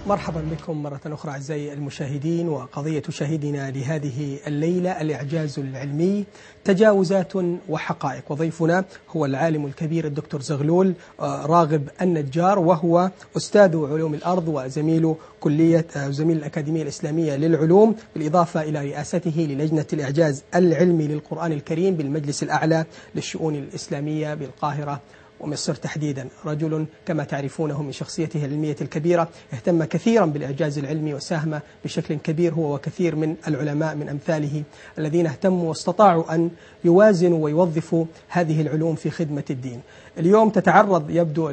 مرحبا بكم مرة أخرى أعزائي المشاهدين. وقضية شاهدنا لهذه الليلة الإعجاز العلمي، تجاوزات وحقائق. وضيفنا هو العالم الكبير الدكتور زغلول راغب النجار، وهو أستاذ علوم الأرض وزميل زميل الأكاديمية الإسلامية للعلوم، بالإضافة إلى رئاسته للجنة الإعجاز العلمي للقرآن الكريم بالمجلس الأعلى للشؤون الإسلامية بالقاهرة ومصر تحديدا. رجل كما تعرفونه من شخصيته العلمية الكبيرة اهتم كثيرا بالإعجاز العلمي وساهم بشكل كبير هو وكثير من العلماء من أمثاله الذين اهتموا واستطاعوا أن يوازنوا ويوظفوا هذه العلوم في خدمة الدين. اليوم تتعرض يبدو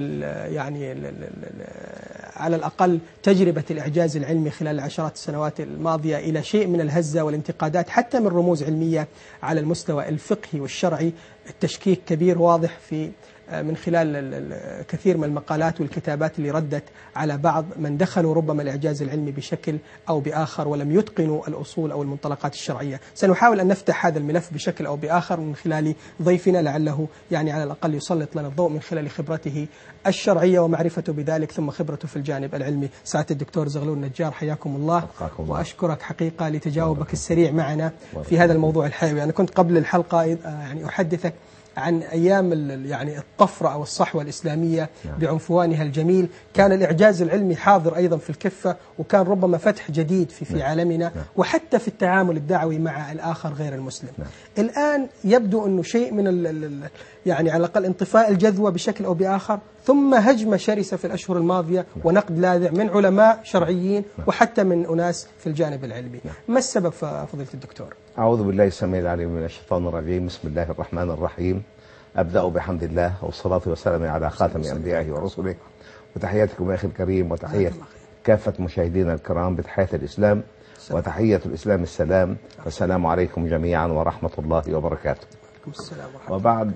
على الأقل تجربة الإعجاز العلمي خلال العشرات السنوات الماضية إلى شيء من الهزة والانتقادات حتى من رموز علمية على المستوى الفقهي والشرعي. التشكيك كبير واضح من خلال كثير من المقالات والكتابات اللي ردت على بعض من دخلوا ربما الإعجاز العلمي بشكل أو بآخر ولم يتقنوا الأصول أو المنطلقات الشرعية. سنحاول أن نفتح هذا الملف بشكل أو بآخر من خلال ضيفنا، لعله على الأقل يسلط لنا الضوء من خلال خبرته الشرعية ومعرفته بذلك ثم خبرته في الجانب العلمي. سعادة الدكتور زغلول النجار، حياكم الله، وأشكرك حقيقة لتجاوبك السريع معنا في هذا الموضوع الحيوي. أنا كنت قبل الحلقة أحدثك عن أيام الطفرة أو الصحوة الإسلامية بعنفوانها الجميل. كان الإعجاز العلمي حاضر أيضا في الكفة، وكان ربما فتح جديد في عالمنا وحتى في التعامل الدعوي مع الآخر غير المسلم. الآن يبدو أنه شيء من على الأقل انطفاء الجذوة بشكل أو بآخر، ثم هجمة شرسة في الأشهر الماضية ونقد لاذع من علماء شرعيين وحتى من أناس في الجانب العلمي. ما السبب فضيلة الدكتور؟ أعوذ بالله السميع العليم من الشيطان الرجيم. بسم الله الرحمن الرحيم. أبدأ بحمد الله والصلاة والسلام على خاتم أنبيائه ورسله، وتحياتكم يا أخي الكريم، وتحية كافة مشاهدينا الكرام بتحية الإسلام، وتحية الإسلام السلام، والسلام عليكم جميعا ورحمة الله وبركاته. وبعد،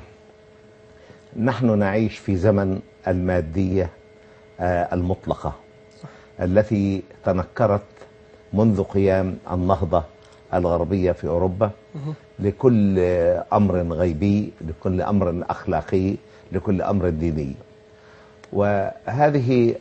نحن نعيش في زمن المادية المطلقة التي تنكرت منذ قيام النهضة الغربية في أوروبا لكل أمر غيبي، لكل أمر أخلاقي، لكل أمر ديني. وهذه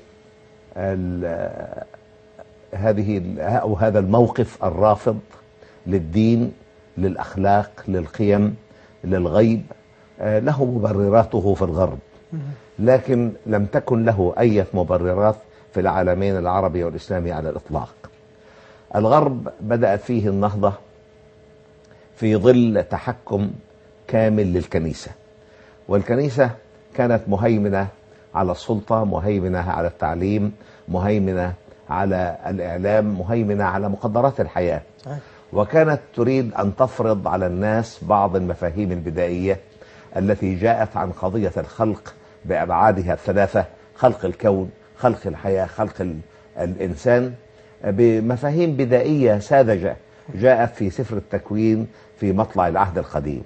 هذا الموقف الرافض للدين، للأخلاق، للقيم، للغيب، له مبرراته في الغرب، لكن لم تكن له أي مبررات في العالمين العربي والإسلامي على الإطلاق. الغرب بدأت فيه النهضة في ظل تحكم كامل للكنيسة، والكنيسة كانت مهيمنة على السلطة، مهيمنة على التعليم، مهيمنة على الإعلام، مهيمنة على مقدرات الحياة، وكانت تريد أن تفرض على الناس بعض المفاهيم البدائية التي جاءت عن قضية الخلق بأبعادها الثلاثة: خلق الكون، خلق الحياة، خلق الإنسان، بمفاهيم بدائية ساذجة جاءت في سفر التكوين في مطلع العهد القديم.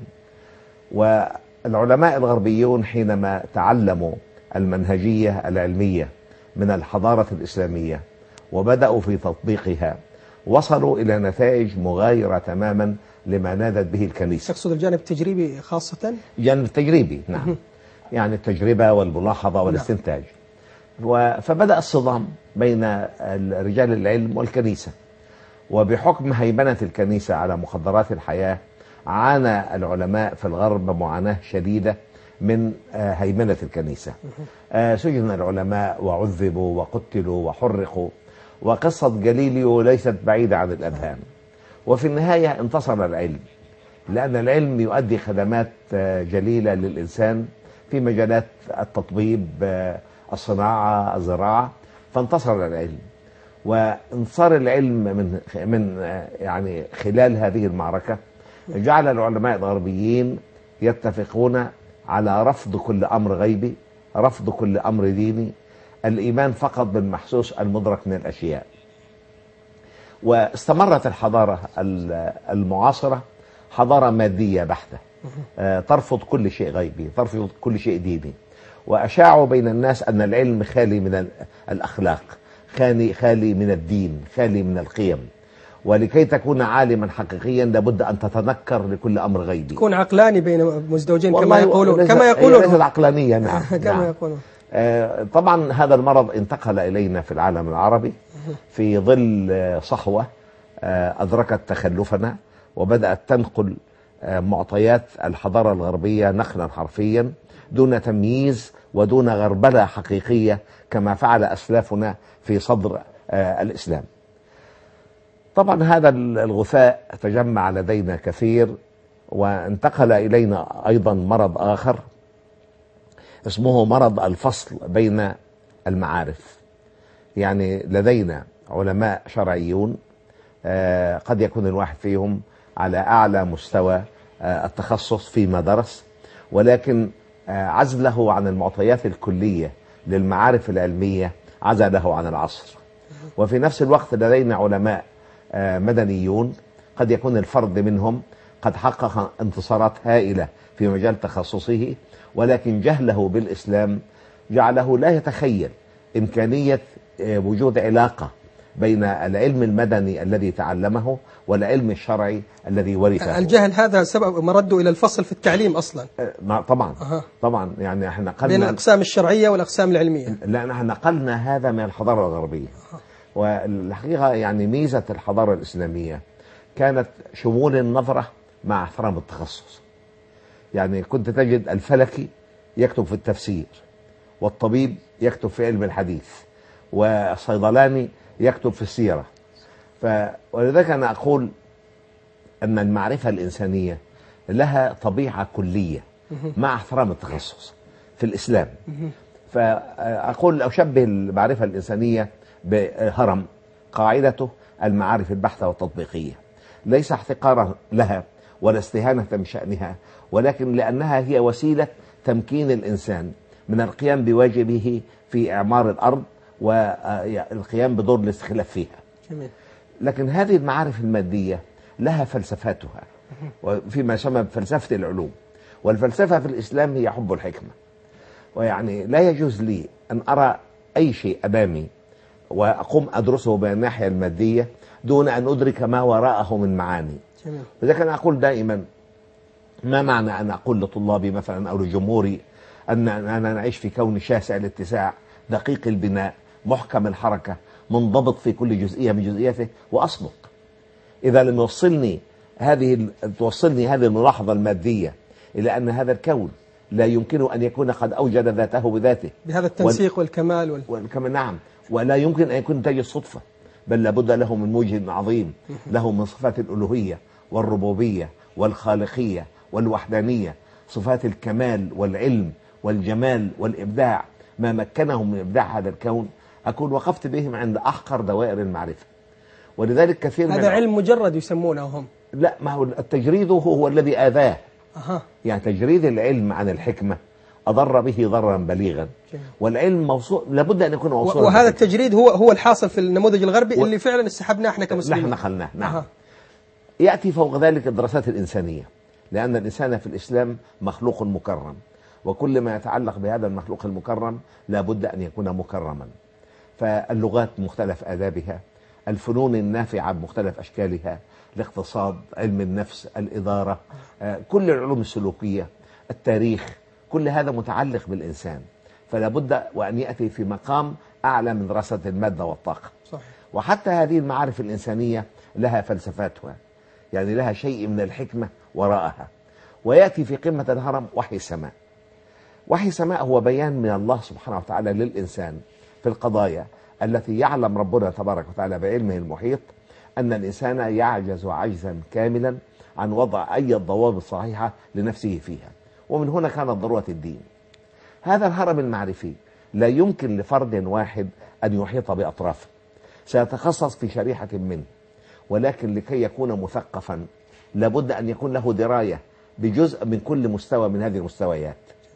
والعلماء الغربيون حينما تعلموا المنهجية العلمية من الحضارة الإسلامية وبدأوا في تطبيقها، وصلوا إلى نتائج مغايرة تماما لما نادت به الكنيسة. تقصد الجانب التجريبي خاصة؟ الجانب التجريبي، نعم. يعني التجربة والملاحظة والاستنتاج. فبدأ الصدام بين رجال العلم والكنيسة، وبحكم هيمنة الكنيسة على مقدرات الحياة عانى العلماء في الغرب معاناة شديدة من هيمنة الكنيسة. سجن العلماء وعذبوا وقتلوا وحرقوا، وقصة جاليليو ليست بعيدة عن الأذهان. وفي النهاية انتصر العلم، لأن العلم يؤدي خدمات جليلة للإنسان في مجالات التطبيب، الصناعة، الزراعة، فانتصر العلم. وانتصار العلم من خلال هذه المعركة جعل العلماء الغربيين يتفقون على رفض كل أمر غيبي، رفض كل أمر ديني، الإيمان فقط بالمحسوس المدرك من الأشياء. واستمرت الحضارة المعاصرة حضارة مادية بحتة، ترفض كل شيء غيبي، ترفض كل شيء ديني. وأشاعوا بين الناس أن العلم خالي من الأخلاق، خالي من الدين، خالي من القيم. ولكي تكون عالما حقيقيا لابد أن تتنكر لكل أمر غيبي، تكون عقلاني بين مزدوجين كما يقولون. ليست عقلانية، نعم. كما يقولون. طبعا هذا المرض انتقل إلينا في العالم العربي في ظل صحوة أدركت تخلفنا وبدأت تنقل معطيات الحضارة الغربية نقلا حرفيا دون تمييز ودون غربلة حقيقية كما فعل أسلافنا في صدر الإسلام. طبعا هذا الغثاء تجمع لدينا كثير، وانتقل إلينا أيضا مرض آخر اسمه مرض الفصل بين المعارف. يعني لدينا علماء شرعيون قد يكون الواحد فيهم على أعلى مستوى التخصص فيما درس، ولكن عزله عن المعطيات الكلية للمعارف العلمية عزله عن العصر. وفي نفس الوقت لدينا علماء مدنيون قد يكون الفرد منهم قد حقق انتصارات هائلة في مجال تخصصه، ولكن جهله بالإسلام جعله لا يتخيل إمكانية وجود علاقة بين العلم المدني الذي تعلمه والعلم الشرعي الذي ورثه. الجهل هذا سبب مرده إلى الفصل في التعليم أصلا. طبعا طبعا يعني احنا بين الأقسام الشرعية والأقسام العلمية. لا احنا نقلنا هذا من الحضارة الغربية. والحقيقة يعني ميزة الحضارة الإسلامية كانت شمول النظرة مع احترام التخصص. يعني كنت تجد الفلكي يكتب في التفسير، والطبيب يكتب في علم الحديث، والصيدلاني يكتب في السيرة. ولذلك أنا أقول أن المعرفة الإنسانية لها طبيعة كلية مع احترام التخصص في الإسلام. فأقول أشبه المعرفة الإنسانية بهرم قاعدته المعارف البحثة والتطبيقية، ليس احتقارا لها ولا استهانة بشأنها، ولكن لأنها هي وسيلة تمكين الإنسان من القيام بواجبه في إعمار الأرض والقيام بدور الاستخلاف فيها. لكن هذه المعارف المادية لها فلسفتها وفيما يسمى بفلسفة العلوم. والفلسفة في الإسلام هي حب الحكمة. ويعني لا يجوز لي أن أرى أي شيء أمامي وأقوم أدرسه بالناحية المادية دون أن أدرك ما وراءه من معاني. لذلك أنا أقول دائما ما معنى أن أقول لطلابي مثلا أو لجمهوري أننا نعيش في كون شاسع الاتساع دقيق البناء محكم الحركة منضبط في كل جزئية من جزئياته وأصدق. إذا لم توصلني هذه الملاحظة المادية إلى أن هذا الكون لا يمكن أن يكون قد أوجد ذاته بذاته بهذا التنسيق والكمال والكمال، نعم، ولا يمكن أن يكون نتاج الصدفة، بل لابد له من موجد عظيم، له من صفات الألوهية والربوبية والخالقية والوحدانية، صفات الكمال والعلم والجمال والإبداع، ما مكنهم من إبداع هذا الكون أكون وقفت بهم عند أحقر دوائر المعرفة. ولذلك كثير هذا علم مجرد يسمونه هم. لا، ما هو التجريد هو الذي آذاه. يعني تجريد العلم عن الحكمة أضر به ضررا بليغا. والعلم موصول لابد أن يكون موصولا. وهذا التجريد هو الحاصل في النموذج الغربي اللي فعلا استحبناه احنا كمسلمين. نحن نخلناه، نعم. يأتي فوق ذلك الدراسات الإنسانية، لأن الإنسان في الإسلام مخلوق مكرم، وكل ما يتعلق بهذا المخلوق المكرم لابد أن يكون مكرما. فاللغات مختلف آدابها، الفنون النافعة بمختلف أشكالها، الاقتصاد، علم النفس، الإدارة، كل العلوم السلوكية، التاريخ، كل هذا متعلق بالإنسان، فلا بد وأن يأتي في مقام أعلى من دراسة المادة والطاقة. صحيح. وحتى هذه المعارف الإنسانية لها فلسفاتها، يعني لها شيء من الحكمة وراءها. ويأتي في قمة الهرم وحي السماء. وحي السماء هو بيان من الله سبحانه وتعالى للإنسان في القضايا التي يعلم ربنا تبارك وتعالى بعلمه المحيط أن الإنسان يعجز عجزا كاملا عن وضع أي ضوابط صحيحة لنفسه فيها. ومن هنا كانت ضرورة الدين. هذا الهرم المعرفي لا يمكن لفرد واحد أن يحيط بأطرافه، سيتخصص في شريحة منه، ولكن لكي يكون مثقفا لابد أن يكون له دراية بجزء من كل مستوى من هذه المستويات.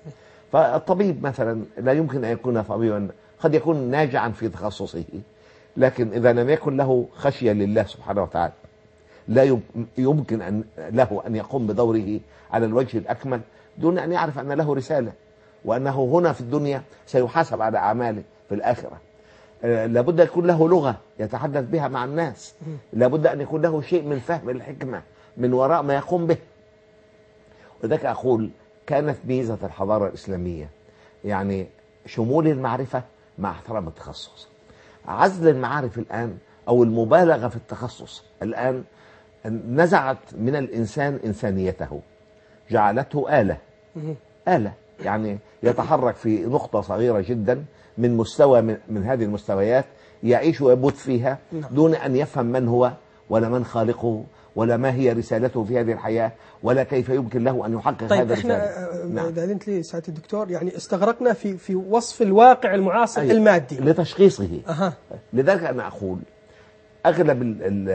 فالطبيب مثلا لا يمكن أن يكون طبيبا، قد يكون ناجعا في تخصصه، لكن إذا لم يكن له خشية لله سبحانه وتعالى لا يمكن له أن يقوم بدوره على الوجه الأكمل دون أن يعرف أن له رسالة، وأنه هنا في الدنيا سيحاسب على أعماله في الآخرة. لابد أن يكون له لغة يتحدث بها مع الناس، لابد أن يكون له شيء من فهم الحكمة من وراء ما يقوم به. وذلك أقول كانت ميزة الحضارة الإسلامية يعني شمول المعرفة مع احترام التخصص. عزل المعارف الآن أو المبالغة في التخصص الآن نزعت من الإنسان إنسانيته، جعلته آلة. آلة يعني يتحرك في نقطة صغيرة جدا من مستوى من هذه المستويات، يعيش ويموت فيها دون أن يفهم من هو ولا من خالقه ولا ما هي رسالته في هذه الحياة ولا كيف يمكن له أن يحقق طيب هذا احنا نعم. أذنت لي سعادة الدكتور، يعني استغرقنا في وصف الواقع المعاصر المادي لتشخيصه. لذلك أنا أقول أغلب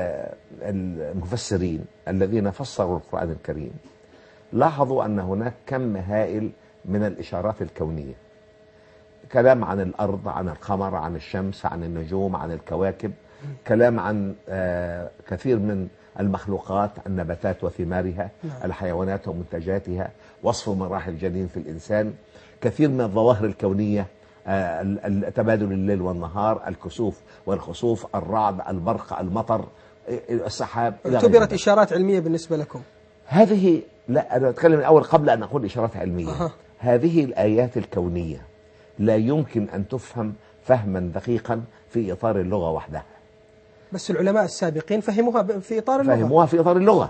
المفسرين الذين فسروا القرآن الكريم لاحظوا أن هناك كم هائل من الإشارات الكونية، كلام عن الأرض، عن القمر، عن الشمس، عن النجوم، عن الكواكب، كلام عن كثير من المخلوقات، النباتات وثمارها، الحيوانات ومنتجاتها، وصف مراحل الجنين في الإنسان، كثير من الظواهر الكونية، تبادل الليل والنهار، الكسوف والخسوف، الرعد، البرق، المطر، السحاب. اعتبرت إشارات علمية بالنسبة لكم؟ هذه لا، أنا أتكلم الأول قبل أن أقول إشارات علمية. هذه الآيات الكونية لا يمكن أن تفهم فهما دقيقا في إطار اللغة وحدها. بس العلماء السابقين فهموها في إطار اللغة. فهموها في إطار اللغة،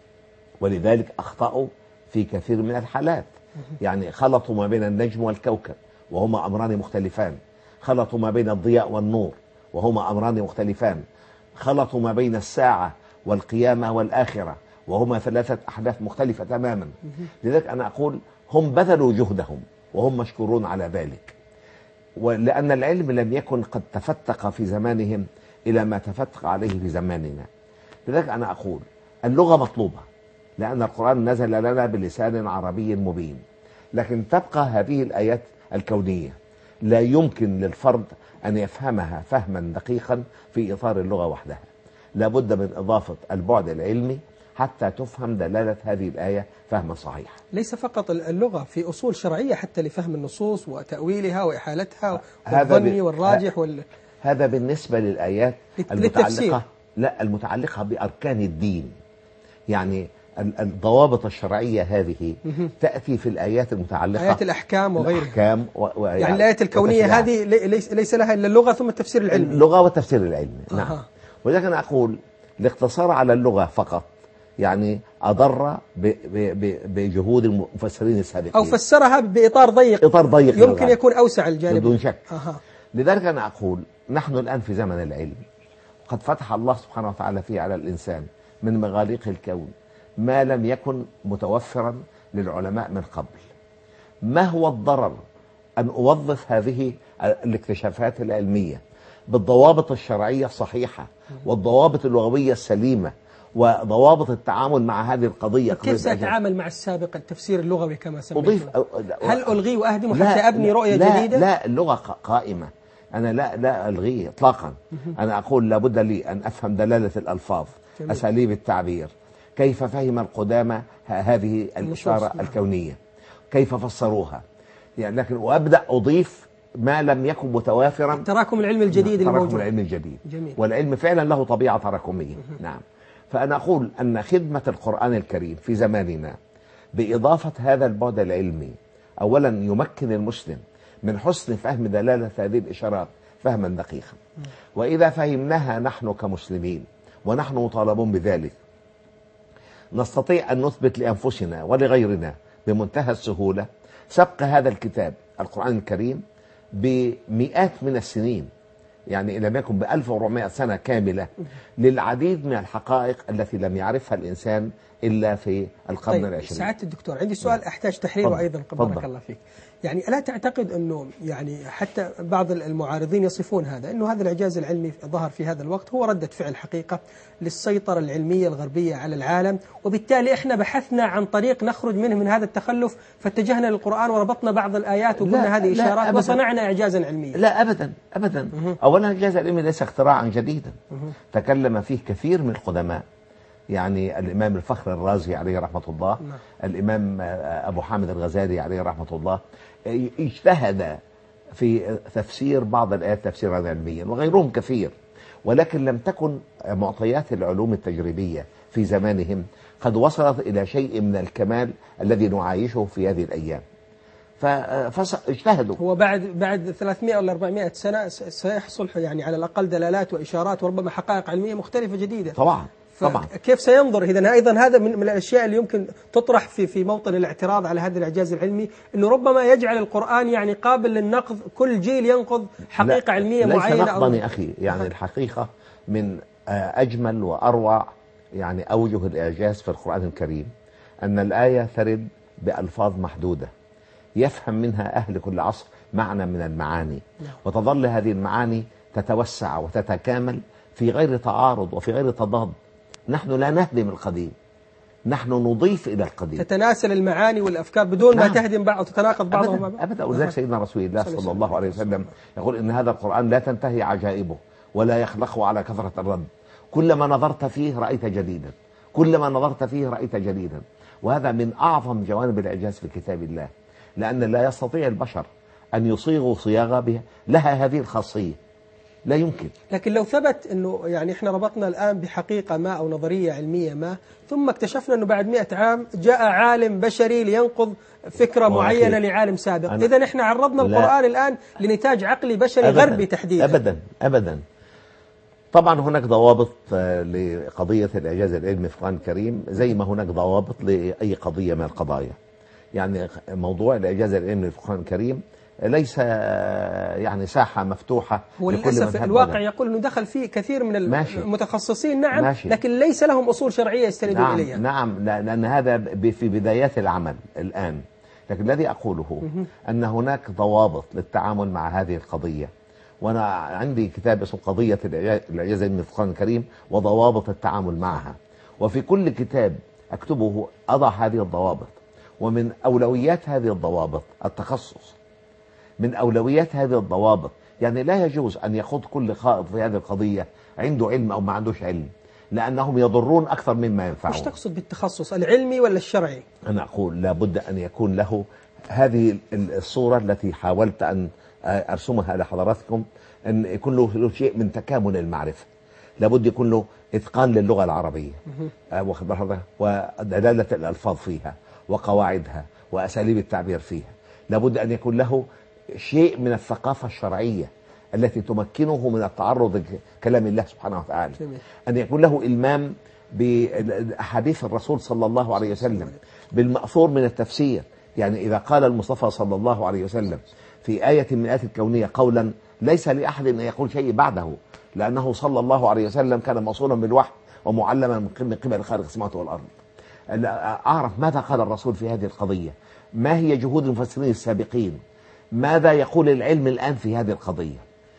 ولذلك أخطأوا في كثير من الحالات. يعني خلطوا ما بين النجم والكوكب وهما أمران مختلفان، خلطوا ما بين الضياء والنور وهما أمران مختلفان، خلطوا ما بين الساعة والقيامة والآخرة وهما ثلاثة أحداث مختلفة تماما. لذلك أنا أقول هم بذلوا جهدهم وهم مشكورون على ذلك، ولأن العلم لم يكن قد تفتق في زمانهم إلى ما تفتق عليه في زماننا. لذلك أنا أقول اللغة مطلوبة، لأن القرآن نزل لنا بلسان عربي مبين، لكن تبقى هذه الآيات الكونية لا يمكن للفرد أن يفهمها فهما دقيقا في إطار اللغة وحدها، لابد من إضافة البعد العلمي حتى تفهم دلالة هذه الآية فهما صحيحا. ليس فقط اللغة، في أصول شرعية حتى لفهم النصوص وتأويلها وإحالتها والظني والراجح هذا بالنسبة للآيات المتعلقة، لا، المتعلقة بأركان الدين. يعني الضوابط الشرعية هذه تأتي في الآيات المتعلقة آيات الأحكام وغيرها. الأحكام يعني الآيات الكونية هذه ليس لها إلا اللغة ثم التفسير العلمي. اللغة والتفسير العلمي. نعم. ولكن أنا أقول الاقتصار على اللغة فقط يعني أضر بجهود المفسرين السابقين، أو فسرها بإطار ضيق، يمكن يكون أوسع الجانب بدون شك. لذلك أنا أقول نحن الآن في زمن العلم، قد فتح الله سبحانه وتعالى فيه على الإنسان من مغاليق الكون ما لم يكن متوفرا للعلماء من قبل. ما هو الضرر أن أوظف هذه الاكتشافات العلمية بالضوابط الشرعية الصحيحة والضوابط اللغوية السليمة وضوابط التعامل مع هذه القضية؟ كيف سأتعامل مع السابق التفسير اللغوي كما سميته؟ هل ألغيه وأهدمه حتى أبني رؤية جديدة؟ لا، اللغة قائمة، أنا لا ألغيه إطلاقا. أنا أقول لابد لي أن أفهم دلالة الألفاظ، أساليب التعبير، كيف فهم القدامى هذه الإشارة الكونية، كيف فسروها، يعني لكن وأبدأ أضيف ما لم يكن متوافرا. تراكم العلم الجديد الموجود. تراكم العلم الجديد. جميل. والعلم فعلا له طبيعة تراكمية. نعم. فأنا أقول أن خدمة القرآن الكريم في زماننا بإضافة هذا البعد العلمي أولا يمكن المسلم من حسن فهم دلالة هذه الإشارات فهما دقيقا، وإذا فهمناها نحن كمسلمين ونحن مطالبون بذلك نستطيع أن نثبت لأنفسنا ولغيرنا بمنتهى السهولة سبق هذا الكتاب القرآن الكريم بمئات من السنين، يعني إن لم يكن ب1400 سنة كاملة، للعديد من الحقائق التي لم يعرفها الإنسان إلا في القرن العشرين. سعادة الدكتور عندي سؤال أحتاج تحريره أيضا. بارك الله فيك. يعني ألا تعتقد أنه يعني حتى بعض المعارضين يصفون هذا أنه هذا الإعجاز العلمي ظهر في هذا الوقت هو ردة فعل حقيقة للسيطرة العلمية الغربية على العالم، وبالتالي إحنا بحثنا عن طريق نخرج منه من هذا التخلف فاتجهنا للقرآن وربطنا بعض الآيات وقلنا هذه إشارات وصنعنا إعجازا علميا؟ لا أبدا أبدا. أولا الإعجاز العلمي ليس اختراعا جديدا، تكلم فيه كثير من القدماء، يعني الإمام الفخر الرازي عليه رحمة الله، الإمام أبو حامد الغزالي عليه رحمة الله، اجتهد في تفسير بعض الآيات تفسيرا علميا، وغيرهم كثير، ولكن لم تكن معطيات العلوم التجريبية في زمانهم قد وصلت إلى شيء من الكمال الذي نعايشه في هذه الأيام. فاجتهدوا. هو بعد 300 ولا 400 سنة سيحصل يعني على الأقل دلالات وإشارات وربما حقائق علمية مختلفة جديدة. طبعا طبعا. كيف سينظر إذا؟ أيضا هذا من الأشياء اللي يمكن تطرح في موطن الاعتراض على هذا الإعجاز العلمي، أنه ربما يجعل القرآن يعني قابل للنقض، كل جيل ينقض حقيقة علمية معينة. ليس نقضا يا أخي، يعني الحقيقة من أجمل وأروع يعني أوجه الإعجاز في القرآن الكريم أن الآية ترد بألفاظ محدودة يفهم منها أهل كل عصر معنى من المعاني، وتظل هذه المعاني تتوسع وتتكامل في غير تعارض وفي غير تضاد. نحن لا نهدم القديم، نحن نضيف إلى القديم. تتناسل المعاني والأفكار بدون ما تهدم بعض وتتناقض بعضهم أبدا. ولذلك سيدنا رسول الله صلى الله عليه وسلم يقول إن هذا القرآن لا تنتهي عجائبه ولا يخلقه على كثرة الرد، كلما نظرت فيه رأيت جديدا، كلما نظرت فيه رأيت جديدا. وهذا من أعظم جوانب الإعجاز في كتاب الله، لأن لا يستطيع البشر أن يصيغوا صياغة بها لها هذه الخاصية، لا يمكن. لكن لو ثبت أنه يعني إحنا ربطنا الآن بحقيقة ما أو نظرية علمية ما، ثم اكتشفنا أنه بعد 100 عام جاء عالم بشري لينقض فكرة معينة لعالم سابق، إذن إحنا عرضنا القرآن الآن لنتاج عقلي بشري غربي تحديدا. أبدا أبدا. طبعا هناك ضوابط لقضية الإعجاز العلمي في القرآن الكريم زي ما هناك ضوابط لأي قضية من القضايا. يعني موضوع الإعجاز العلمي في القرآن الكريم ليس يعني ساحة مفتوحة. هو للأسف الواقع يقول أنه دخل فيه كثير من المتخصصين، نعم ماشي. لكن ليس لهم أصول شرعية يستندون إليها. نعم، لأن هذا في بدايات العمل الآن. لكن الذي أقوله أن هناك ضوابط للتعامل مع هذه القضية، وأنا عندي كتاب اسمه قضية الإعجاز العلمي في القرآن الكريم وضوابط التعامل معها، وفي كل كتاب أكتبه أضع هذه الضوابط. ومن أولويات هذه الضوابط التخصص، من أولويات هذه الضوابط يعني لا يجوز أن يخوض كل خائض في هذه القضية عنده علم أو ما عندوش علم، لأنهم يضرون أكثر مما ينفعون. مش تقصد بالتخصص العلمي ولا الشرعي؟ أنا أقول لابد أن يكون له هذه الصورة التي حاولت أن أرسمها لحضراتكم، أن يكون له شيء من تكامل المعرفة. لابد يكون له إتقان للغة العربية ودلالة الألفاظ فيها وقواعدها وأساليب التعبير فيها. لابد أن يكون له شيء من الثقافة الشرعية التي تمكنه من التعرض لكلام الله سبحانه وتعالى. أن يكون له إلمام بأحاديث الرسول صلى الله عليه وسلم، بالمأثور من التفسير. يعني إذا قال المصطفى صلى الله عليه وسلم في آية من آيات الكونية قولا ليس لأحد أن يقول شيء بعده، لأنه صلى الله عليه وسلم كان موصولا بالوحي ومعلما من قبل خالق السماوات والأرض. أعرف ماذا قال الرسول في هذه القضية، ما هي جهود المفسرين السابقين، ماذا يقول العلم الآن في هذه القضية.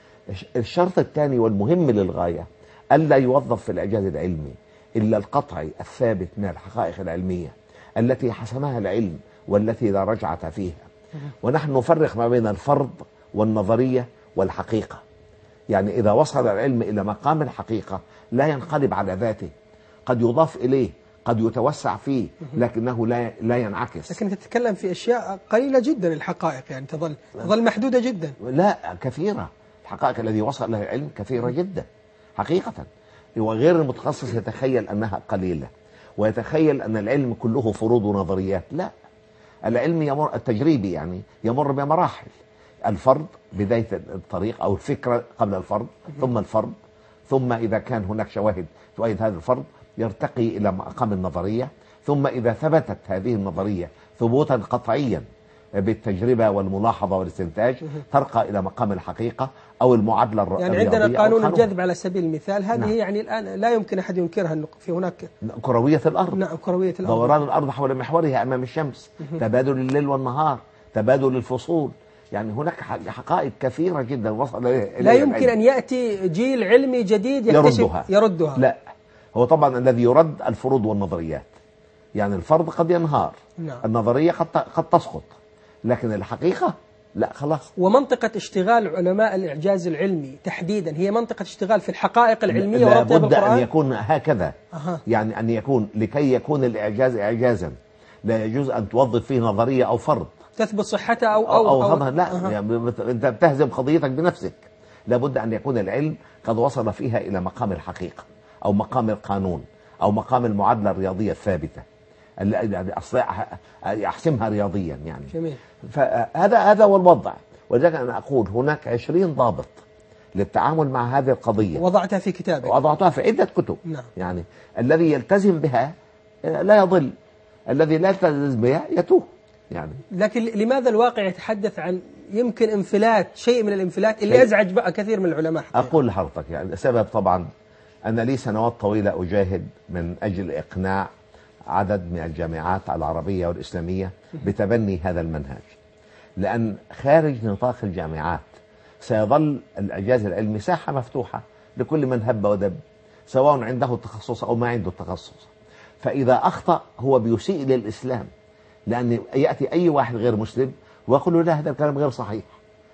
الشرط الثاني والمهم للغاية ألا يوظف في الإعجاز العلمي إلا القطع الثابت من الحقائق العلمية التي حسمها العلم والتي لا رجعة فيها. ونحن نفرق ما بين الفرض والنظرية والحقيقة. يعني إذا وصل العلم إلى مقام الحقيقة لا ينقلب على ذاته، قد يضاف إليه، قد يتوسع فيه، لكنه لا ينعكس. لكن تتكلم في أشياء قليلة جدا، الحقائق يعني تظل محدودة جدا. لا، كثيرة. الحقائق الذي وصل لها العلم كثيرة جدا حقيقة. وغير المتخصص يتخيل أنها قليلة ويتخيل أن العلم كله فروض ونظريات. لا، العلم يمر التجريبي يعني يمر بمراحل. الفرض بداية الطريق أو الفكرة قبل الفرض، ثم الفرض، ثم إذا كان هناك شواهد تؤيد هذا الفرض يرتقي إلى مقام النظرية، ثم إذا ثبتت هذه النظرية ثبوتا قطعيا بالتجربة والملاحظة والاستنتاج ترقى إلى مقام الحقيقة أو المعادلة الرئيسية. يعني عندنا قانون الجذب على سبيل المثال، هذه نعم. يعني الآن لا يمكن أحد ينكرها، أنه في هناك كروية الأرض. نعم، كروية الأرض، دوران الأرض حول محورها أمام الشمس، تبادل الليل والنهار، تبادل الفصول. يعني هناك حقائق كثيرة جدا وصل لا يمكن أن يأتي جيل علمي جديد يردها. لا، هو طبعا الذي يرد الفروض والنظريات. يعني الفرض قد ينهار، نعم. النظرية قد تسقط، لكن الحقيقة لا، خلاص. ومنطقة اشتغال علماء الإعجاز العلمي تحديدا هي منطقة اشتغال في الحقائق العلمية وربطها بالقرآن. لابد أن يكون هكذا. يعني أن يكون لكي يكون الإعجاز إعجازا لا يجوز أن توظف فيه نظرية أو فرض تثبت صحتها أو لا. يعني أنت بتهزم قضيتك بنفسك. لابد أن يكون العلم قد وصل فيها إلى مقام الحقيقة أو مقام القانون أو مقام المعادلة الرياضية الثابتة. أحسمها رياضيا يعني. جميل. فهذا هو الوضع. ولذلك أنا أقول هناك 20 ضابط للتعامل مع هذه القضية، وضعتها في كتابك. وضعتها في عدة كتب. نعم. يعني الذي يلتزم بها لا يضل، الذي لا يلتزم بها يتوه يعني. لكن لماذا الواقع يتحدث عن يمكن انفلات، شيء من الانفلات اللي يزعج بقى كثير من العلماء حقيقة. أقول لحضرتك يعني السبب طبعا أن لي سنوات طويلة أجاهد من أجل إقناع عدد من الجامعات العربية والإسلامية بتبني هذا المنهج، لأن خارج نطاق الجامعات سيظل الإعجاز العلمي ساحة مفتوحة لكل من هب ودب، سواء عنده التخصص أو ما عنده التخصص. فإذا أخطأ هو بيسيء للإسلام، لأن يأتي أي واحد غير مسلم ويقول له لا هذا الكلام غير صحيح،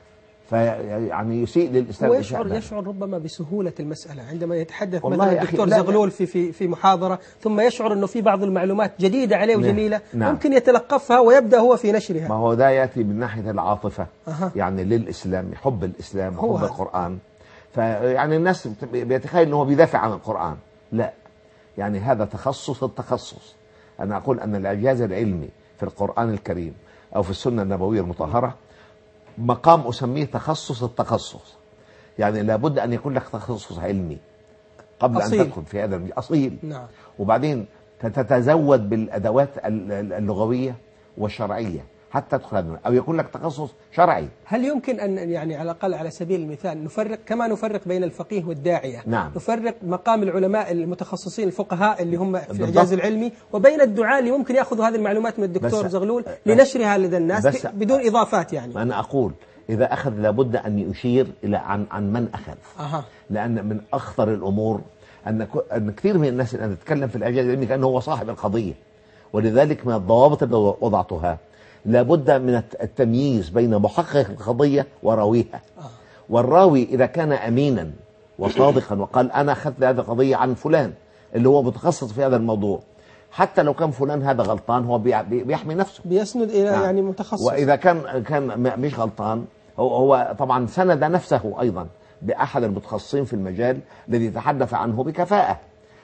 فيعني يسيء للإسلام. ويشعر ربما بسهولة المسألة عندما يتحدث مثلا الدكتور زغلول في محاضرة، ثم يشعر أنه في بعض المعلومات جديدة عليه وجميلة. نعم. ممكن يتلقفها ويبدأ هو في نشرها. ما هو ده يأتي من ناحية العاطفة. يعني للإسلام، حب الإسلام وحب القرآن. فيعني الناس بيتخيل أنه بيدافع عن القرآن، لا، يعني هذا تخصص التخصص. أنا أقول أن الإعجاز العلمي في القرآن الكريم أو في السنة النبوية المطهرة مقام أسميه تخصص التخصص. يعني لابد أن يكون لك تخصص علمي قبل أصيل. أن تدخل في هذا أصيل. نعم. وبعدين تتزود بالأدوات اللغوية والشرعية حتى تدخل، أو يكون لك تخصص شرعي. هل يمكن أن يعني على الأقل على سبيل المثال نفرق كما نفرق بين الفقيه والداعية؟ نعم. نفرق مقام العلماء المتخصصين الفقهاء اللي هم في الإعجاز العلمي وبين الدعاء اللي ممكن يأخذوا هذه المعلومات من الدكتور زغلول لنشرها لدى الناس بدون إضافات يعني. أنا أقول إذا أخذ لابد أن يشير إلى عن من أخذ. لأن من أخطر الأمور أن كثير من الناس الآن تتكلم في الإعجاز العلمي كأنه هو صاحب القضية. ولذلك من الضوابط اللي وضعتها لابد من التمييز بين محقق القضية وراويها. والراوي إذا كان أمينا وصادقا وقال أنا أخذت هذه القضية عن فلان اللي هو متخصص في هذا الموضوع، حتى لو كان فلان هذا غلطان هو بيحمي نفسه، بيسند إلى يعني متخصص. وإذا كان مش غلطان هو طبعا سند نفسه أيضا بأحد المتخصصين في المجال الذي تحدث عنه بكفاءة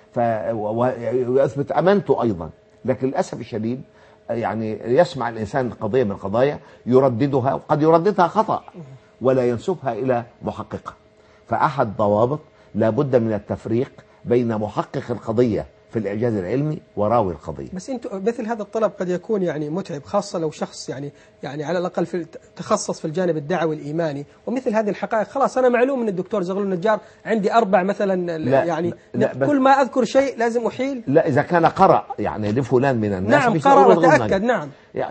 ويثبت أمانته أيضا. لكن للأسف الشديد يعني يسمع الإنسان قضية من القضايا يرددها، وقد يرددها خطأ ولا ينسبها إلى محققها. فأحد ضوابط لابد من التفريق بين محقق القضية في الإعجاز العلمي وراوي القضية. بس أنتم مثل هذا الطلب قد يكون يعني متعب، خاصة لو شخص يعني على الأقل تخصص في الجانب الدعوي الإيماني، ومثل هذه الحقائق خلاص أنا معلوم من الدكتور زغلول النجار عندي 4 مثلا يعني كل ما أذكر شيء لازم أحيل. لا، إذا كان قرأ يعني لفلان من الناس. نعم قرأ وتأكد. نعم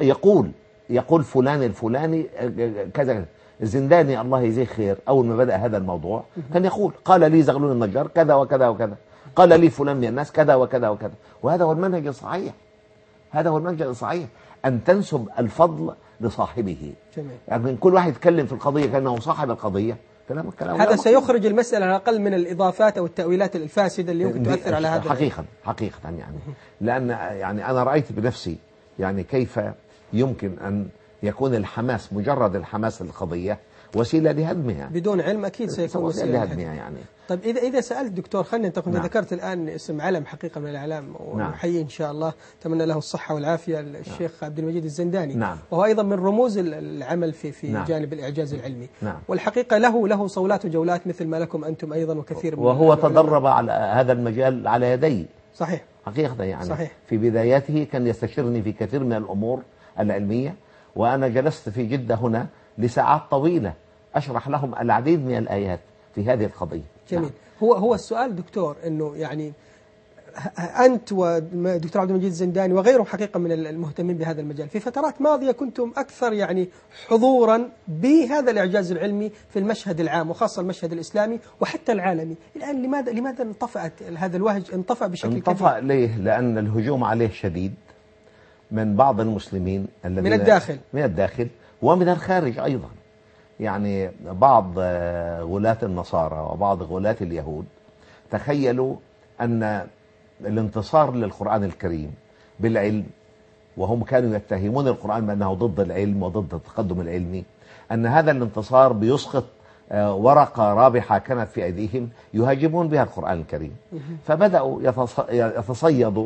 يقول فلان الفلاني كذا. الزنداني الله يجزيه خير أول ما بدأ هذا الموضوع كان يقول قال لي زغلول النجار كذا وكذا وكذا، قال لي فلان من الناس كذا وكذا وكذا. وهذا هو المنهج الصحيح، هذا هو المنهج الصحيح، أن تنسب الفضل لصاحبه. جميل. يعني كل واحد يتكلم في القضية كأنه صاحب القضية، كلام هذا سيخرج المسألة على الأقل من الإضافات أو التأويلات الفاسدة اللي يمكن تؤثر على هذا. حقيقة يعني لأن يعني أنا رأيت بنفسي يعني كيف يمكن أن يكون الحماس، مجرد الحماس للقضية، وسيلة لهدمها بدون علم. أكيد سيكون وسيلة لهدمها يعني. طيب إذا سألت دكتور، خلينا ننتقل. ذكرت الآن اسم علم حقيقة من الأعلام، ونحيي إن شاء الله أتمنى له الصحة والعافية الشيخ عبد المجيد الزنداني. وهو أيضا من رموز العمل في جانب الإعجاز العلمي. والحقيقة له صولات وجولات مثل ما لكم أنتم أيضا وكثير من وهو تدرب على هذا المجال على يدي. صحيح حقيقة يعني. صحيح. في بداياته كان يستشيرني في كثير من الأمور العلمية، وأنا جلست في جدة هنا لساعات طويلة أشرح لهم العديد من الآيات في هذه القضية. جميل. هو السؤال دكتور إنه يعني أنت ودكتور عبد المجيد الزنداني وغيرهم حقيقة من المهتمين بهذا المجال في فترات ماضية كنتم أكثر يعني حضورا بهذا الإعجاز العلمي في المشهد العام وخاصة المشهد الإسلامي وحتى العالمي. الآن لماذا انطفأت هذا الوهج؟ انطفأ بشكل كبير. انطفأ ليه؟ لأن الهجوم عليه شديد من بعض المسلمين الذين من الداخل ومن الخارج أيضا. يعني بعض غلاة النصارى وبعض غلاة اليهود تخيلوا أن الانتصار للقرآن الكريم بالعلم، وهم كانوا يتهمون القرآن بأنه ضد العلم وضد التقدم العلمي، أن هذا الانتصار بيسقط ورقة رابحة كانت في أيديهم يهاجمون بها القرآن الكريم. فبدأوا يتصيدوا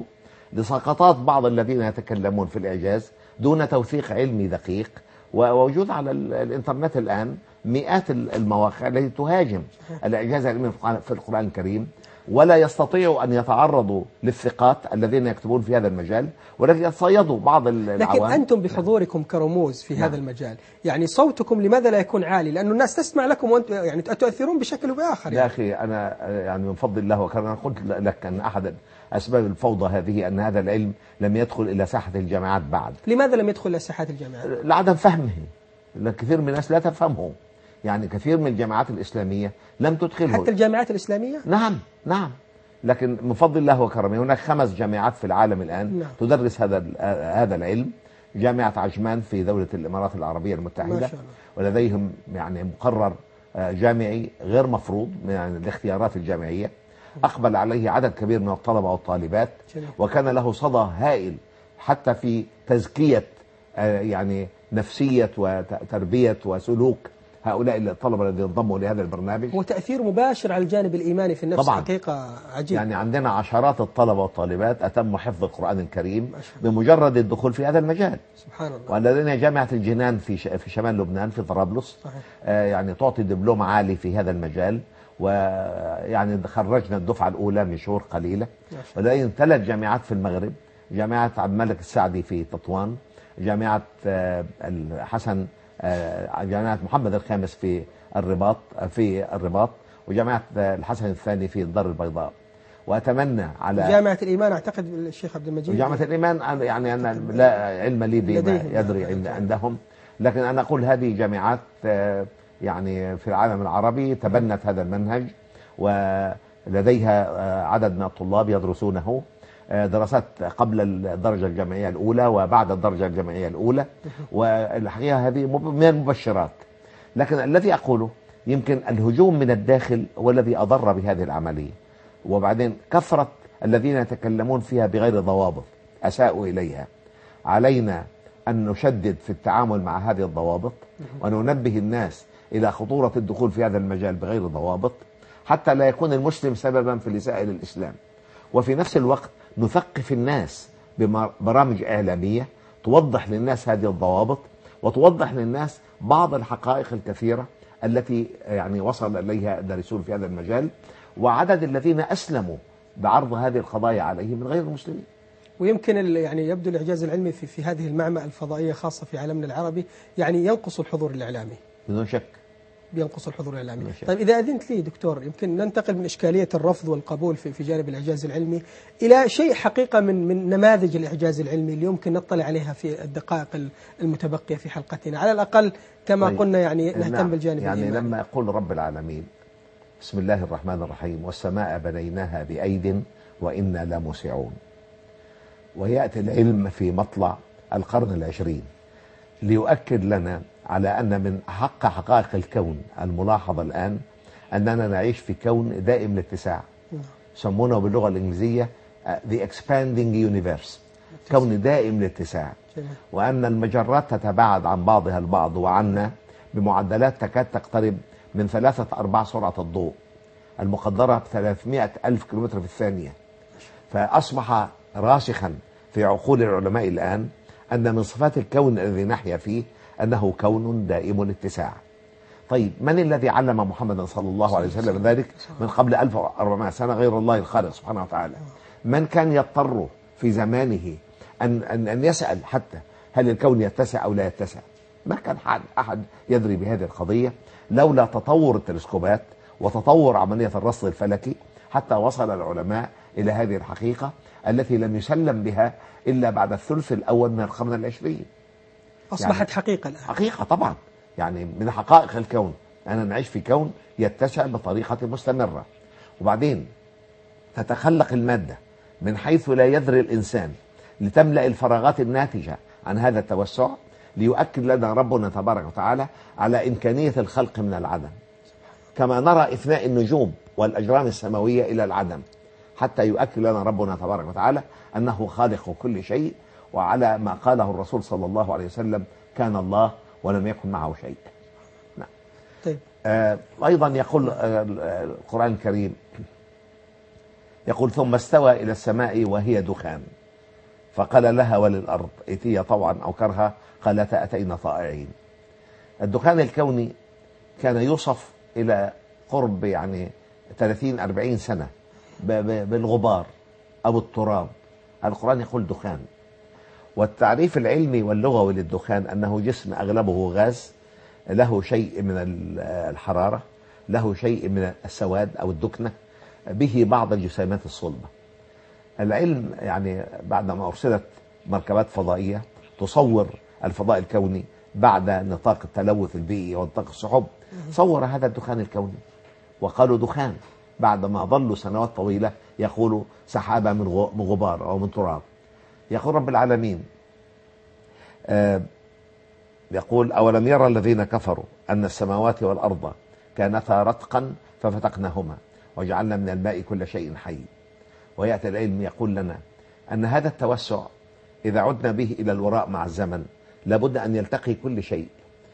لسقطات بعض الذين يتكلمون في الإعجاز دون توثيق علمي دقيق. ووجود على الإنترنت الآن مئات المواقع التي تهاجم الإعجاز العلمي في القرآن الكريم، ولا يستطيعوا أن يتعرضوا للثقات الذين يكتبون في هذا المجال، ولكن يتصيدوا بعض العوام. لكن أنتم بحضوركم كرموز في هذا المجال، يعني صوتكم لماذا لا يكون عالي؟ لأن الناس تسمع لكم وأنتم يعني تؤثرون بشكل وبآخر. يا أخي أنا يعني من فضل الله وكرمه قلت لك أن أحد أسباب الفوضى هذه أن هذا العلم لم يدخل إلى ساحة الجامعات بعد. لماذا لم يدخل إلى ساحات الجامعات؟ لعدم فهمه، لأن كثير من الناس لا تفهمه. يعني كثير من الجامعات الإسلامية لم تدخله. حتى الجامعات الإسلامية؟ نعم نعم، لكن من فضل الله وكرمه هناك 5 جامعات في العالم الآن تدرس هذا العلم. جامعة عجمان في دولة الإمارات العربية المتحدة، ولديهم يعني مقرر جامعي غير مفروض من يعني الاختيارات الجامعية، أقبل عليه عدد كبير من الطلبة والطالبات، وكان له صدى هائل حتى في تزكية يعني نفسية وتربية وسلوك هؤلاء الطلبة الذين انضموا لهذا البرنامج. هو تأثير مباشر على الجانب الإيماني في النفس طبعا. حقيقة عجيب. يعني عندنا عشرات الطلبة والطالبات أتموا حفظ القرآن الكريم بمجرد الدخول في هذا المجال. سبحان الله. ولدينا جامعة الجنان في شمال لبنان في طرابلس، يعني تعطي دبلوم عالي في هذا المجال، ويعني خرجنا الدفعة الأولى من شهور قليلة. ولدينا 3 جامعات في المغرب، جامعة عبد الملك السعدي في تطوان، جامعة الحسن جامعة محمد الخامس في الرباط، وجامعة الحسن الثاني في الدار البيضاء. وأتمنى على جامعة الإيمان أعتقد الشيخ عبد المجيد. جامعة الإيمان يعني أنا لا علم لي بما يدري عندهم، لكن أنا أقول هذه جامعات يعني في العالم العربي تبنت هذا المنهج، ولديها عدد من الطلاب يدرسونه دراسات قبل الدرجة الجامعية الأولى وبعد الدرجة الجامعية الأولى، والحقيقة هذه من المبشرات. لكن الذي أقوله يمكن الهجوم من الداخل هو الذي أضر بهذه العملية، وبعدين كثرة الذين يتكلمون فيها بغير ضوابط أساءوا إليها. علينا أن نشدد في التعامل مع هذه الضوابط، وننبه الناس إلى خطورة الدخول في هذا المجال بغير ضوابط، حتى لا يكون المسلم سببا في الإساءة للإسلام. وفي نفس الوقت نثقف الناس ببرامج إعلامية توضح للناس هذه الضوابط، وتوضح للناس بعض الحقائق الكثيرة التي يعني وصل إليها الدارسون في هذا المجال، وعدد الذين أسلموا بعرض هذه القضايا عليه من غير المسلمين. ويمكن يعني يبدو الإعجاز العلمي في هذه المعمعة الفضائية خاصة في عالمنا العربي يعني ينقص الحضور الإعلامي بدون شك، بينقص الحضور الإعلامي. طيب إذا أذنت لي دكتور، يمكن ننتقل من إشكالية الرفض والقبول في جانب الإعجاز العلمي إلى شيء حقيقة من نماذج الإعجاز العلمي اللي يمكن نطلع عليها في الدقائق المتبقية في حلقتنا، على الأقل كما قلنا يعني نهتم بالجانب يعني الإيماني. لما يقول رب العالمين بسم الله الرحمن الرحيم والسماء بنيناها بأيد وإنا لموسعون، ويأتي العلم في مطلع القرن العشرين ليؤكد لنا على أن من حقائق الكون الملاحظة الآن أننا نعيش في كون دائم الاتساع، يسمونه باللغة الإنجليزية the expanding universe، كون دائم الاتساع، وأن المجرات تتباعد عن بعضها البعض وعنا بمعدلات تكاد تقترب من 3/4 سرعة الضوء المقدرة ب300,000 كيلومتر في الثانية. فأصبح راسخا في عقول العلماء الآن أن من صفات الكون الذي نحيا فيه أنه كون دائم الاتساع. طيب من الذي علم محمد صلى الله عليه وسلم ذلك من قبل 1400 سنة غير الله الخالق سبحانه وتعالى؟ من كان يضطر في زمانه أن يسأل حتى هل الكون يتسع أو لا يتسع؟ ما كان أحد يدري بهذه القضية لولا تطور التلسكوبات وتطور عملية الرصد الفلكي، حتى وصل العلماء إلى هذه الحقيقة التي لم يسلم بها إلا بعد الثلث الأول من القرن العشرين. أصبحت يعني حقيقة الآن. حقيقة طبعا، يعني من حقائق الكون أنا نعيش في كون يتسع بطريقة مستمرة، وبعدين تتخلق المادة من حيث لا يدري الإنسان لتملأ الفراغات الناتجة عن هذا التوسع، ليؤكد لنا ربنا تبارك وتعالى على إمكانية الخلق من العدم، كما نرى إفناء النجوم والأجرام السماوية إلى العدم، حتى يؤكد لنا ربنا تبارك وتعالى أنه خالق كل شيء، وعلى ما قاله الرسول صلى الله عليه وسلم كان الله ولم يكن معه شيء. نعم. طيب. أيضا يقول القرآن الكريم يقول ثم استوى إلى السماء وهي دخان. فقال لها وللأرض ائتيا طوعا أو كرها قالتا أتينا طائعين. الدخان الكوني كان يوصف إلى قرب يعني 30-40 سنة بالغبار أو التراب. القرآن يقول دخان، والتعريف العلمي واللغوي للدخان أنه جسم أغلبه غاز، له شيء من الحرارة، له شيء من السواد أو الدكنة، به بعض الجسيمات الصلبة. العلم يعني بعدما أرسلت مركبات فضائية تصور الفضاء الكوني بعد نطاق التلوث البيئي ونطاق السحب، صور هذا الدخان الكوني وقالوا دخان، بعدما ظلوا سنوات طويلة يقولوا سحابة من غبار أو من تراب. يقول رب العالمين يقول أولم يرى الذين كفروا أن السماوات والأرض كانتا رتقا ففتقناهما وجعلنا من الماء كل شيء حي. ويأتي العلم يقول لنا أن هذا التوسع إذا عدنا به إلى الوراء مع الزمن لابد أن يلتقي كل شيء،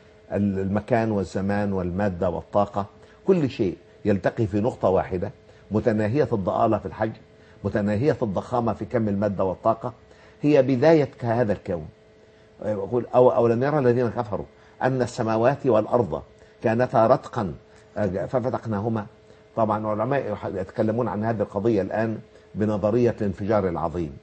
المكان والزمان والمادة والطاقة، كل شيء يلتقي في نقطة واحدة متناهية الضآلة في الحجم، متناهية الضخامة في كم المادة والطاقة، هي بداية هذا الكون. يقول أولم يرى الذين كفروا أن السماوات والأرض كانتا رتقا ففتقناهما. طبعا العلماء يتكلمون عن هذه القضية الآن بنظرية الانفجار العظيم.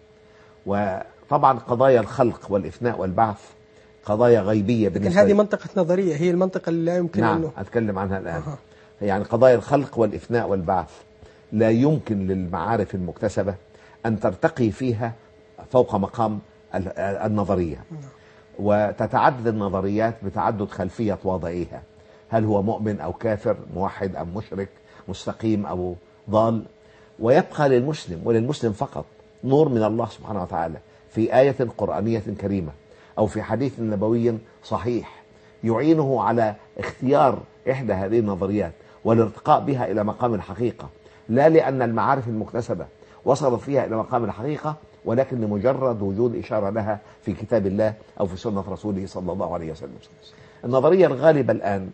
وطبعا قضايا الخلق والإفناء والبعث قضايا غيبية لكن هذه منطقة نظرية، هي المنطقة اللي لا يمكن أنه أتكلم عنها الآن. يعني قضايا الخلق والإفناء والبعث لا يمكن للمعارف المكتسبة أن ترتقي فيها فوق مقام النظرية، وتتعدد النظريات بتعدد خلفية واضعيها، هل هو مؤمن أو كافر، موحد أم مشرك، مستقيم أو ضال. ويبقى للمسلم وللمسلم فقط نور من الله سبحانه وتعالى في آية قرآنية كريمة أو في حديث نبوي صحيح يعينه على اختيار إحدى هذه النظريات والارتقاء بها إلى مقام الحقيقة، لا لأن المعارف المكتسبة وصلت فيها إلى مقام الحقيقة، ولكن لمجرد وجود إشارة لها في كتاب الله أو في سنة رسوله صلى الله عليه وسلم. النظرية الغالبة الآن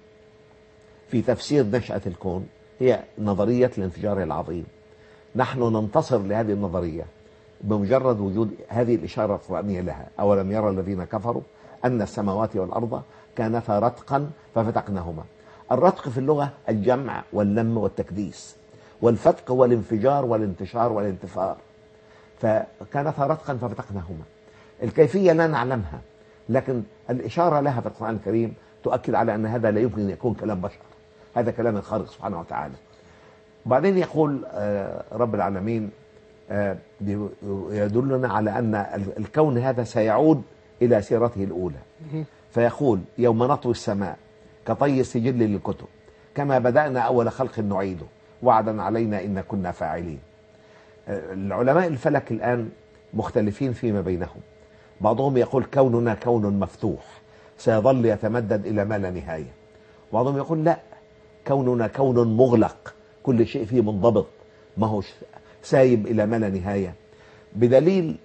في تفسير نشأة الكون هي نظرية الانفجار العظيم. نحن ننتصر لهذه النظرية بمجرد وجود هذه الإشارة القرآنية لها، أولم يرى الذين كفروا أن السماوات والأرض كانتا رتقا ففتقناهما. الرتق في اللغة الجمع واللم والتكديس، والفتق هو الانفجار والانتشار والانتفار، فكانتا رتقا ففتقناهما. الكيفية لا نعلمها، لكن الإشارة لها في القرآن الكريم تؤكد على أن هذا لا يمكن أن يكون كلام بشر، هذا كلام الخالق سبحانه وتعالى. وبعدين يقول رب العالمين يدلنا على أن الكون هذا سيعود إلى سيرته الأولى، فيقول يوم نطوي السماء كطي السجل للكتب كما بدأنا أول خلق نعيده وعدا علينا إن كنا فاعلين. العلماء الفلك الآن مختلفين فيما بينهم، بعضهم يقول كوننا كون مفتوح سيظل يتمدد إلى ما لا نهاية، بعضهم يقول لا، كوننا كون مغلق كل شيء فيه منضبط ما هو سايب إلى ما لا نهاية، بدليل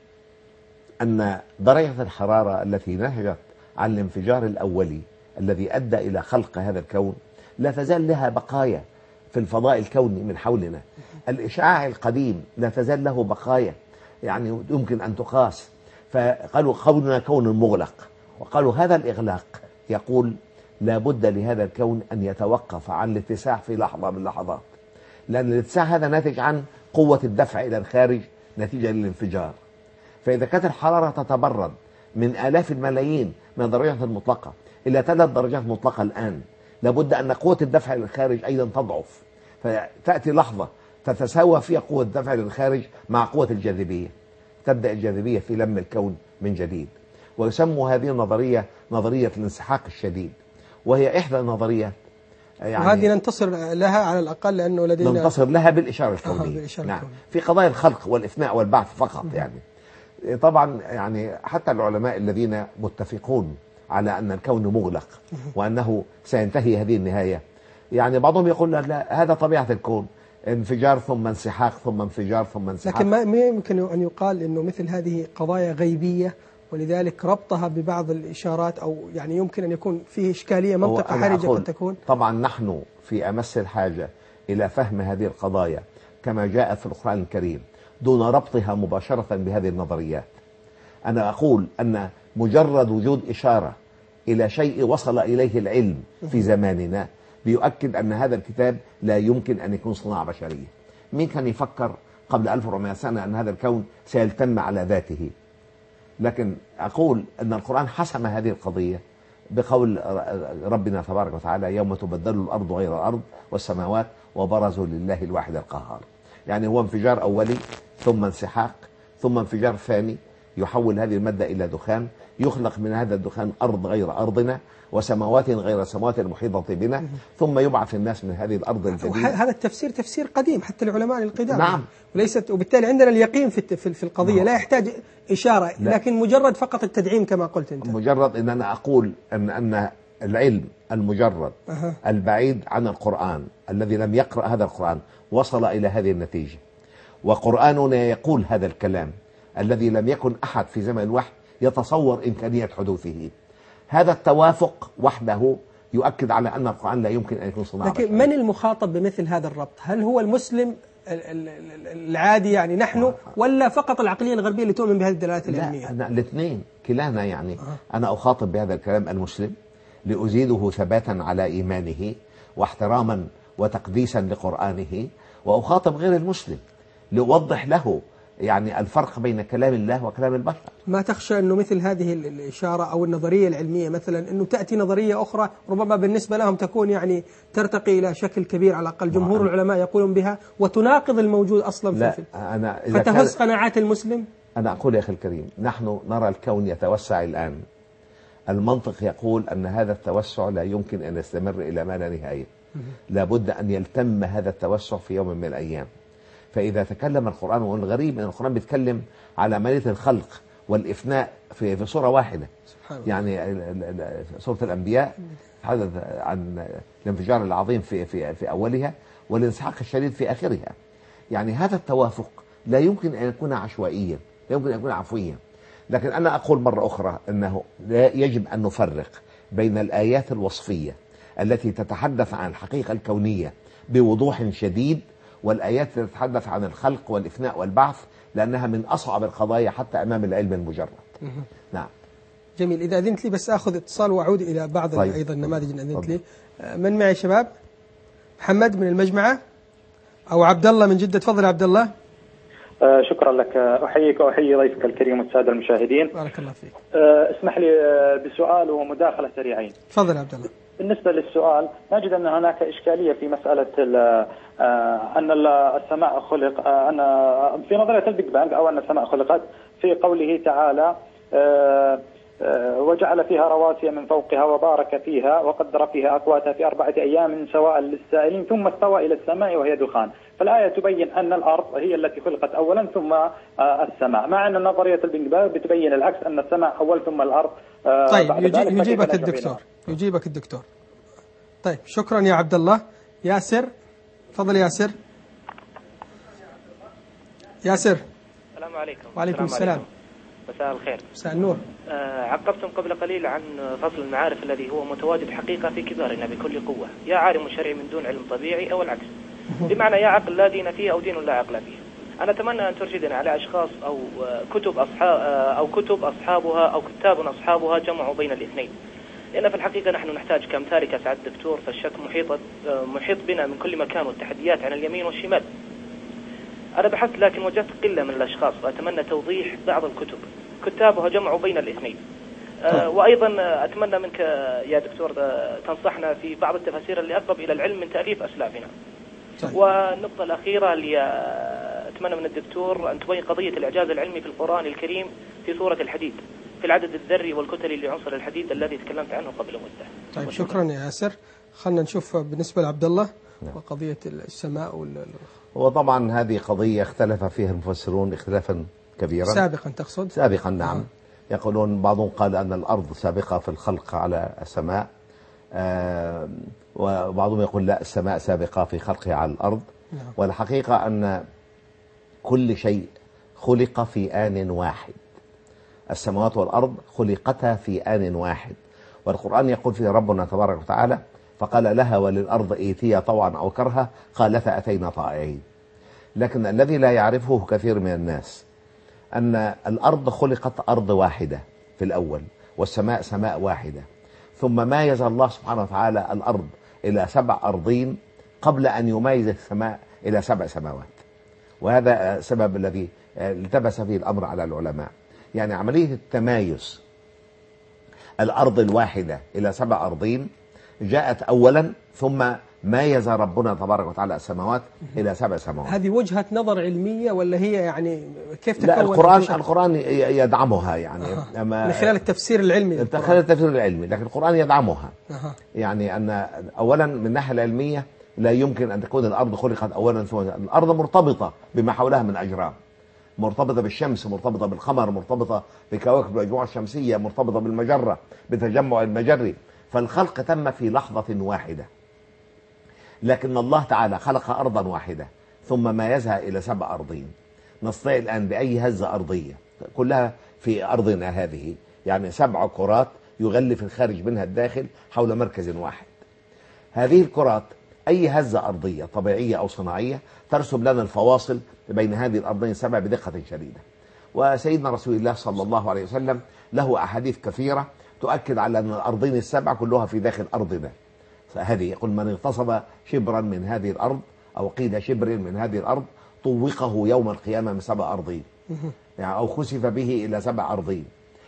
أن درجة الحرارة التي نهجت عن الانفجار الأولي الذي أدى إلى خلق هذا الكون لا تزال لها بقايا في الفضاء الكوني من حولنا. الإشعاع القديم لا تزال له بقايا يعني يمكن أن تقاس، فقالوا كوننا كون مغلق، وقالوا هذا الإغلاق يقول لا بد لهذا الكون أن يتوقف عن الاتساع في لحظة من اللحظات، لأن الاتساع هذا ناتج عن قوة الدفع إلى الخارج نتيجة للانفجار. فإذا كانت الحرارة تتبرد من آلاف الملايين من الدرجات المطلقة إلى 3 درجات مطلقة الآن، لابد أن قوة الدفع إلى الخارج أيضا تضعف، فتأتي لحظة تتساوى فيها قوة الدفع إلى الخارج مع قوة الجاذبية، تبدأ الجاذبية في لم الكون من جديد. ويسموا هذه النظرية نظرية الانسحاق الشديد، وهي إحدى النظريات يعني وهذه ننتصر لها على الأقل لأنه لدينا ننتصر لها بالإشارة الكونية. نعم. في قضايا الخلق والإفناء والبعث فقط. يعني طبعا يعني حتى العلماء الذين متفقون على أن الكون مغلق وأنه سينتهي هذه النهاية، يعني بعضهم يقول لا، هذا طبيعة الكون، انفجار ثم انسحاق ثم انفجار ثم انسحاق. لكن ما يمكن أن يقال أنه مثل هذه قضايا غيبية، ولذلك ربطها ببعض الإشارات أو يعني يمكن أن يكون فيه إشكالية منطقة حرجة قد تكون. طبعا نحن في أمس الحاجة إلى فهم هذه القضايا كما جاءت في القرآن الكريم دون ربطها مباشرة بهذه النظريات. أنا أقول أن مجرد وجود إشارة إلى شيء وصل إليه العلم في زماننا بيؤكد أن هذا الكتاب لا يمكن أن يكون صناعة بشرية. مين كان يفكر قبل 1400 سنة أن هذا الكون سيلتم على ذاته؟ لكن أقول أن القرآن حسم هذه القضية بقول ربنا تبارك وتعالى: يوم تبدل الأرض غير الأرض والسماوات وبرزوا لله الواحد القهار. يعني هو انفجار أولي، ثم انسحاق، ثم انفجار ثاني يحول هذه المادة إلى دخان، يخلق من هذا الدخان أرض غير أرضنا وسماوات غير سماوات المحيطة بنا، ثم يبعث الناس من هذه الأرض الجديدة. هذا التفسير تفسير قديم حتى العلماء القدام. نعم. وبالتالي عندنا اليقين في القضية، لا يحتاج إشارة، لكن مجرد فقط التدعيم كما قلت أنت. مجرد أن أنا أقول أن العلم المجرد البعيد عن القرآن الذي لم يقرأ هذا القرآن وصل إلى هذه النتيجة، وقرآننا يقول هذا الكلام الذي لم يكن أحد في زمن الوحي يتصور إمكانية حدوثه. هذا التوافق وحده يؤكد على أن القرآن لا يمكن أن يكون صناعة بشرية. لكن من المخاطب بمثل هذا الربط؟ هل هو المسلم العادي يعني نحن، ولا فقط العقلية الغربية اللي تؤمن بهذه الدلالات العلمية؟ لا، الاثنين كلانا يعني. أنا أخاطب بهذا الكلام المسلم لأزيده ثباتا على إيمانه واحتراما وتقديسا لقرآنه، وأخاطب غير المسلم لأوضح له يعني الفرق بين كلام الله وكلام البشر. ما تخشى أنه مثل هذه الإشارة أو النظرية العلمية مثلا أنه تأتي نظرية أخرى ربما بالنسبة لهم تكون يعني ترتقي إلى شكل كبير، على الأقل جمهور العلماء يقولون بها، وتناقض الموجود أصلا لا في أنا فتهز قناعات المسلم؟ أنا أقول يا أخي الكريم، نحن نرى الكون يتوسع الآن. المنطق يقول أن هذا التوسع لا يمكن أن يستمر إلى ما لا نهاية، لابد أن يلتم هذا التوسع في يوم من الأيام. فإذا تكلم القرآن، والغريب أن القرآن بيتكلم على عملية الخلق والإفناء في صورة واحدة. يعني سورة الأنبياء تحدث عن الانفجار العظيم في أولها والانسحاق الشديد في آخرها. يعني هذا التوافق لا يمكن أن يكون عشوائيا، لا يمكن أن يكون عفويا. لكن أنا أقول مرة أخرى أنه لا يجب أن نفرق بين الآيات الوصفية التي تتحدث عن الحقيقة الكونية بوضوح شديد، والآيات التي تتحدث عن الخلق والإفناء والبعث، لأنها من أصعب القضايا حتى أمام العلم المجرد. نعم. جميل. إذا أذنت لي بس أخذ اتصال وأعود إلى بعض أيضا النماذج إن أذنت لي. من معي شباب؟ محمد من المجمعة أو عبد الله من جدة. تفضل عبد الله. شكرا لك، أحييك وأحيي ضيفك الكريم والسادة المشاهدين. بارك الله فيك. اسمح لي بسؤال ومداخلة سريعين. تفضل عبد الله. بالنسبة للسؤال، نجد أن هناك إشكالية في مسألة أن السماء خلق، أن في نظرية البيج بانج، أو أن السماء خلقت في قوله تعالى: وجعل فيها رواسي من فوقها وبارك فيها وقدر فيها أقواتها في 4 أيام سواء للسائلين ثم استوى إلى السماء وهي دخان. فالآية تبين أن الأرض هي التي خلقت أولا ثم السماء، مع أن نظرية البيج بانج بتبين العكس، أن السماء أول ثم الأرض. طيب يجيبك الدكتور. طيب شكرا يا عبد الله. ياسر، تفضل ياسر. ياسر. السلام عليكم. وعليكم السلام. مساء الخير. مساء النور. عقبتم قبل قليل عن فصل المعارف الذي هو متواجد حقيقة في كبارنا بكل قوة، يا عالم شرعي من دون علم طبيعي أو العكس، بمعنى يا عقل لا دين فيه أو دين لا عقل فيه. أنا أتمنى أن ترشدنا على أشخاص أو كتب أصحابها أو كتاب أصحابها جمعوا بين الاثنين، لأن في الحقيقة نحن نحتاج كأمثالك سعد الدكتور، فالشك محيط بنا من كل مكان، والتحديات عن اليمين والشمال. أنا بحثت لكن وجدت قلة من الأشخاص، وأتمنى توضيح بعض الكتب كتابها جمعوا بين الاثنين. وأيضا أتمنى منك يا دكتور تنصحنا في بعض التفاسير اللي أقرب إلى العلم من تأليف أسلافنا. والنقطة الأخيرة اللي أتمنى من الدكتور أن تبين قضية الإعجاز العلمي في القرآن الكريم في سورة الحديد، في العدد الذري والكتلي لعنصر الحديد الذي تكلمت عنه قبل مدة. طيب شكرا يا ياسر. خلنا نشوف بالنسبة لعبد الله وقضية السماء وطبعا هذه قضية اختلف فيها المفسرون اختلافا كبيرا. سابقا تقصد؟ سابقا نعم. يقولون بعضهم قال أن الأرض سابقة في الخلق على السماء، وبعضهم يقول لا، السماء سابقة في خلقها على الأرض. والحقيقة أن كل شيء خلق في آن واحد، السماوات والأرض خلقتا في آن واحد. والقرآن يقول في ربنا تبارك وتعالى: فقال لها وللأرض ائتيا طوعا أو كرها قالتا أتينا طائعين. لكن الذي لا يعرفه كثير من الناس أن الأرض خلقت أرض واحدة في الأول، والسماء سماء واحدة، ثم مايز الله سبحانه وتعالى الأرض إلى 7 أرضين قبل أن يميز السماء إلى 7 سماوات. وهذا السبب الذي التبس فيه الأمر على العلماء. يعني عملية التمايز الأرض الواحدة إلى 7 أرضين جاءت أولا، ثم مايز ربنا تبارك وتعالى السماوات إلى 7 سماوات. هذه وجهة نظر علمية ولا هي يعني كيف تكون؟ لا، القرآن يدعمها يعني من خلال التفسير العلمي. من خلال التفسير العلمي، لكن القرآن يدعمها. يعني أن أولا من الناحية العلمية لا يمكن أن تكون الأرض خلقت أولا ثم الأرض مرتبطة بما حولها من أجرام، مرتبطة بالشمس، مرتبطة بالقمر، مرتبطة بكواكب الأجواء الشمسية، مرتبطة بالمجرة بتجمع المجري، فالخلق تم في لحظة واحدة. لكن الله تعالى خلق أرضا واحدة ثم مايزها إلى 7 أرضين. نستطيع الآن بأي هزة أرضية كلها في أرضنا هذه، يعني 7 كرات يغلف الخارج منها الداخل حول مركز واحد. هذه الكرات أي هزة أرضية طبيعية أو صناعية ترسم لنا الفواصل بين هذه الأرضين 7 بدقة شديدة. وسيدنا رسول الله صلى الله عليه وسلم له أحاديث كثيرة تؤكد على أن الأرضين ال7 كلها في داخل أرضنا. هذه يقول من اغتصب شبرا من هذه الأرض أو قيل شبر من هذه الأرض طوقه يوم القيامة من 7 أرضين، يعني أو خسف به إلى 7 أرضين.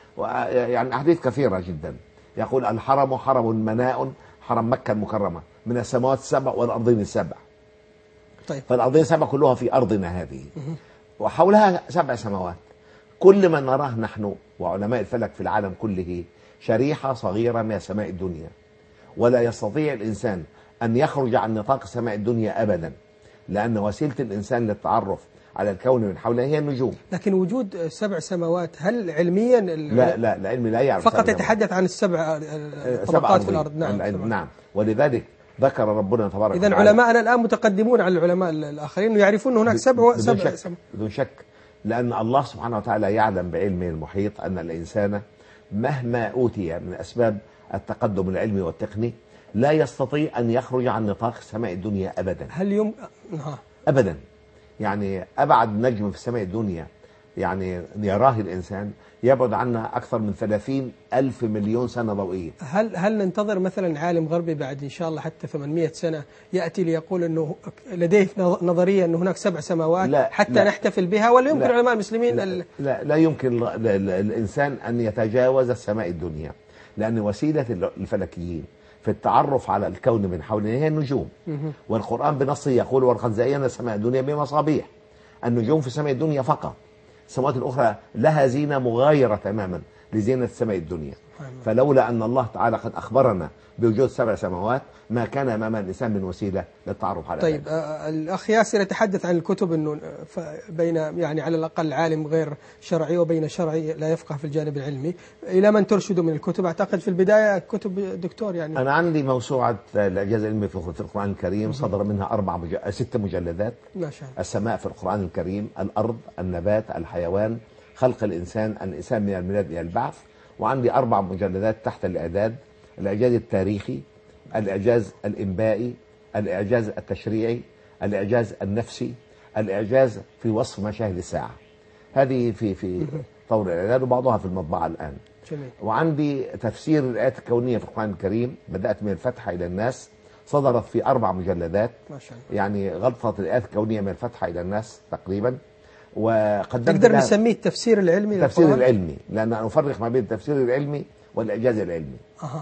يعني أحاديث كثيرة جدا. يقول الحرم حرم مناء، حرم مكة المكرمة، من السماوات 7 والأرضين 7. طيب. فالأرضين 7 كلها في أرضنا هذه، وحولها 7 سماوات. كل ما نراه نحن وعلماء الفلك في العالم كله شريحة صغيرة من سماء الدنيا، ولا يستطيع الإنسان أن يخرج عن نطاق سماء الدنيا أبدا، لأن وسيلة الإنسان للتعرف على الكون من حوله هي النجوم. لكن وجود 7 سماوات هل علميا؟ لا، العلم لا يعرف، فقط يتحدث عن ال7 طبقات في الأرض. نعم. ولذلك ذكر ربنا تبارك وتعالى. إذن علماءنا الآن متقدمون على العلماء الآخرين ويعرفون هناك 7 بدون شك، لأن الله سبحانه وتعالى يعلم بعلمه المحيط أن الإنسان مهما أوتي من أسباب التقدم العلمي والتقني لا يستطيع أن يخرج عن نطاق سماء الدنيا أبدا. أبدا. يعني أبعد نجم في سماء الدنيا يعني يراه الإنسان يبعد عنها أكثر من 30,000 مليون سنة ضوئية. هل ننتظر مثلا عالم غربي بعد إن شاء الله حتى 800 سنة يأتي ليقول أنه لديه نظرية أنه هناك 7 سماوات حتى نحتفل بها؟ ولا يمكن علماء المسلمين لا يمكن الإنسان أن يتجاوز سماء الدنيا، لأن وسيلة الفلكيين في التعرف على الكون من حولنا هي النجوم. والقرآن بنصه يقول ولقد زينا سماء الدنيا بمصابيح. النجوم في سماء الدنيا فقط، السماوات الأخرى لها زينة مغايرة تماما لزينة سماء الدنيا. فلولا أن الله تعالى قد أخبرنا بوجود 7 سماوات ما كان أمام الإنسان من وسيلة للتعرف على طيب الأخ ياسر يتحدث عن الكتب أنه بين يعني على الأقل عالم غير شرعي وبين شرعي لا يفقه في الجانب العلمي، إلى من ترشد من الكتب؟ أعتقد في البداية كتب دكتور يعني. أنا عندي موسوعة الإعجاز العلمي في القرآن الكريم صدر منها 6 مجلدات. ما شاء الله. السماء في القرآن الكريم، الأرض، النبات، الحيوان، خلق الإنسان من الميلاد إلى البعث. وعندي 4 مجلدات تحت الإعداد: الإعجاز التاريخي، الإعجاز الإنبائي، الإعجاز التشريعي، الإعجاز النفسي، الإعجاز في وصف مشاهد الساعة. هذه في طور الإعداد وبعضها في المطبعة الآن. جميل. وعندي تفسير الآيات الكونية في القرآن الكريم، بدأت من الفتحة إلى الناس، صدرت في 4 مجلدات. ما شاء الله. يعني غلطت الآيات الكونية من الفتحة إلى الناس تقريبا. وقدمت نقدر نسميه التفسير العلمي. التفسير العلمي، لأن نفرق ما بين التفسير العلمي والإعجاز العلمي.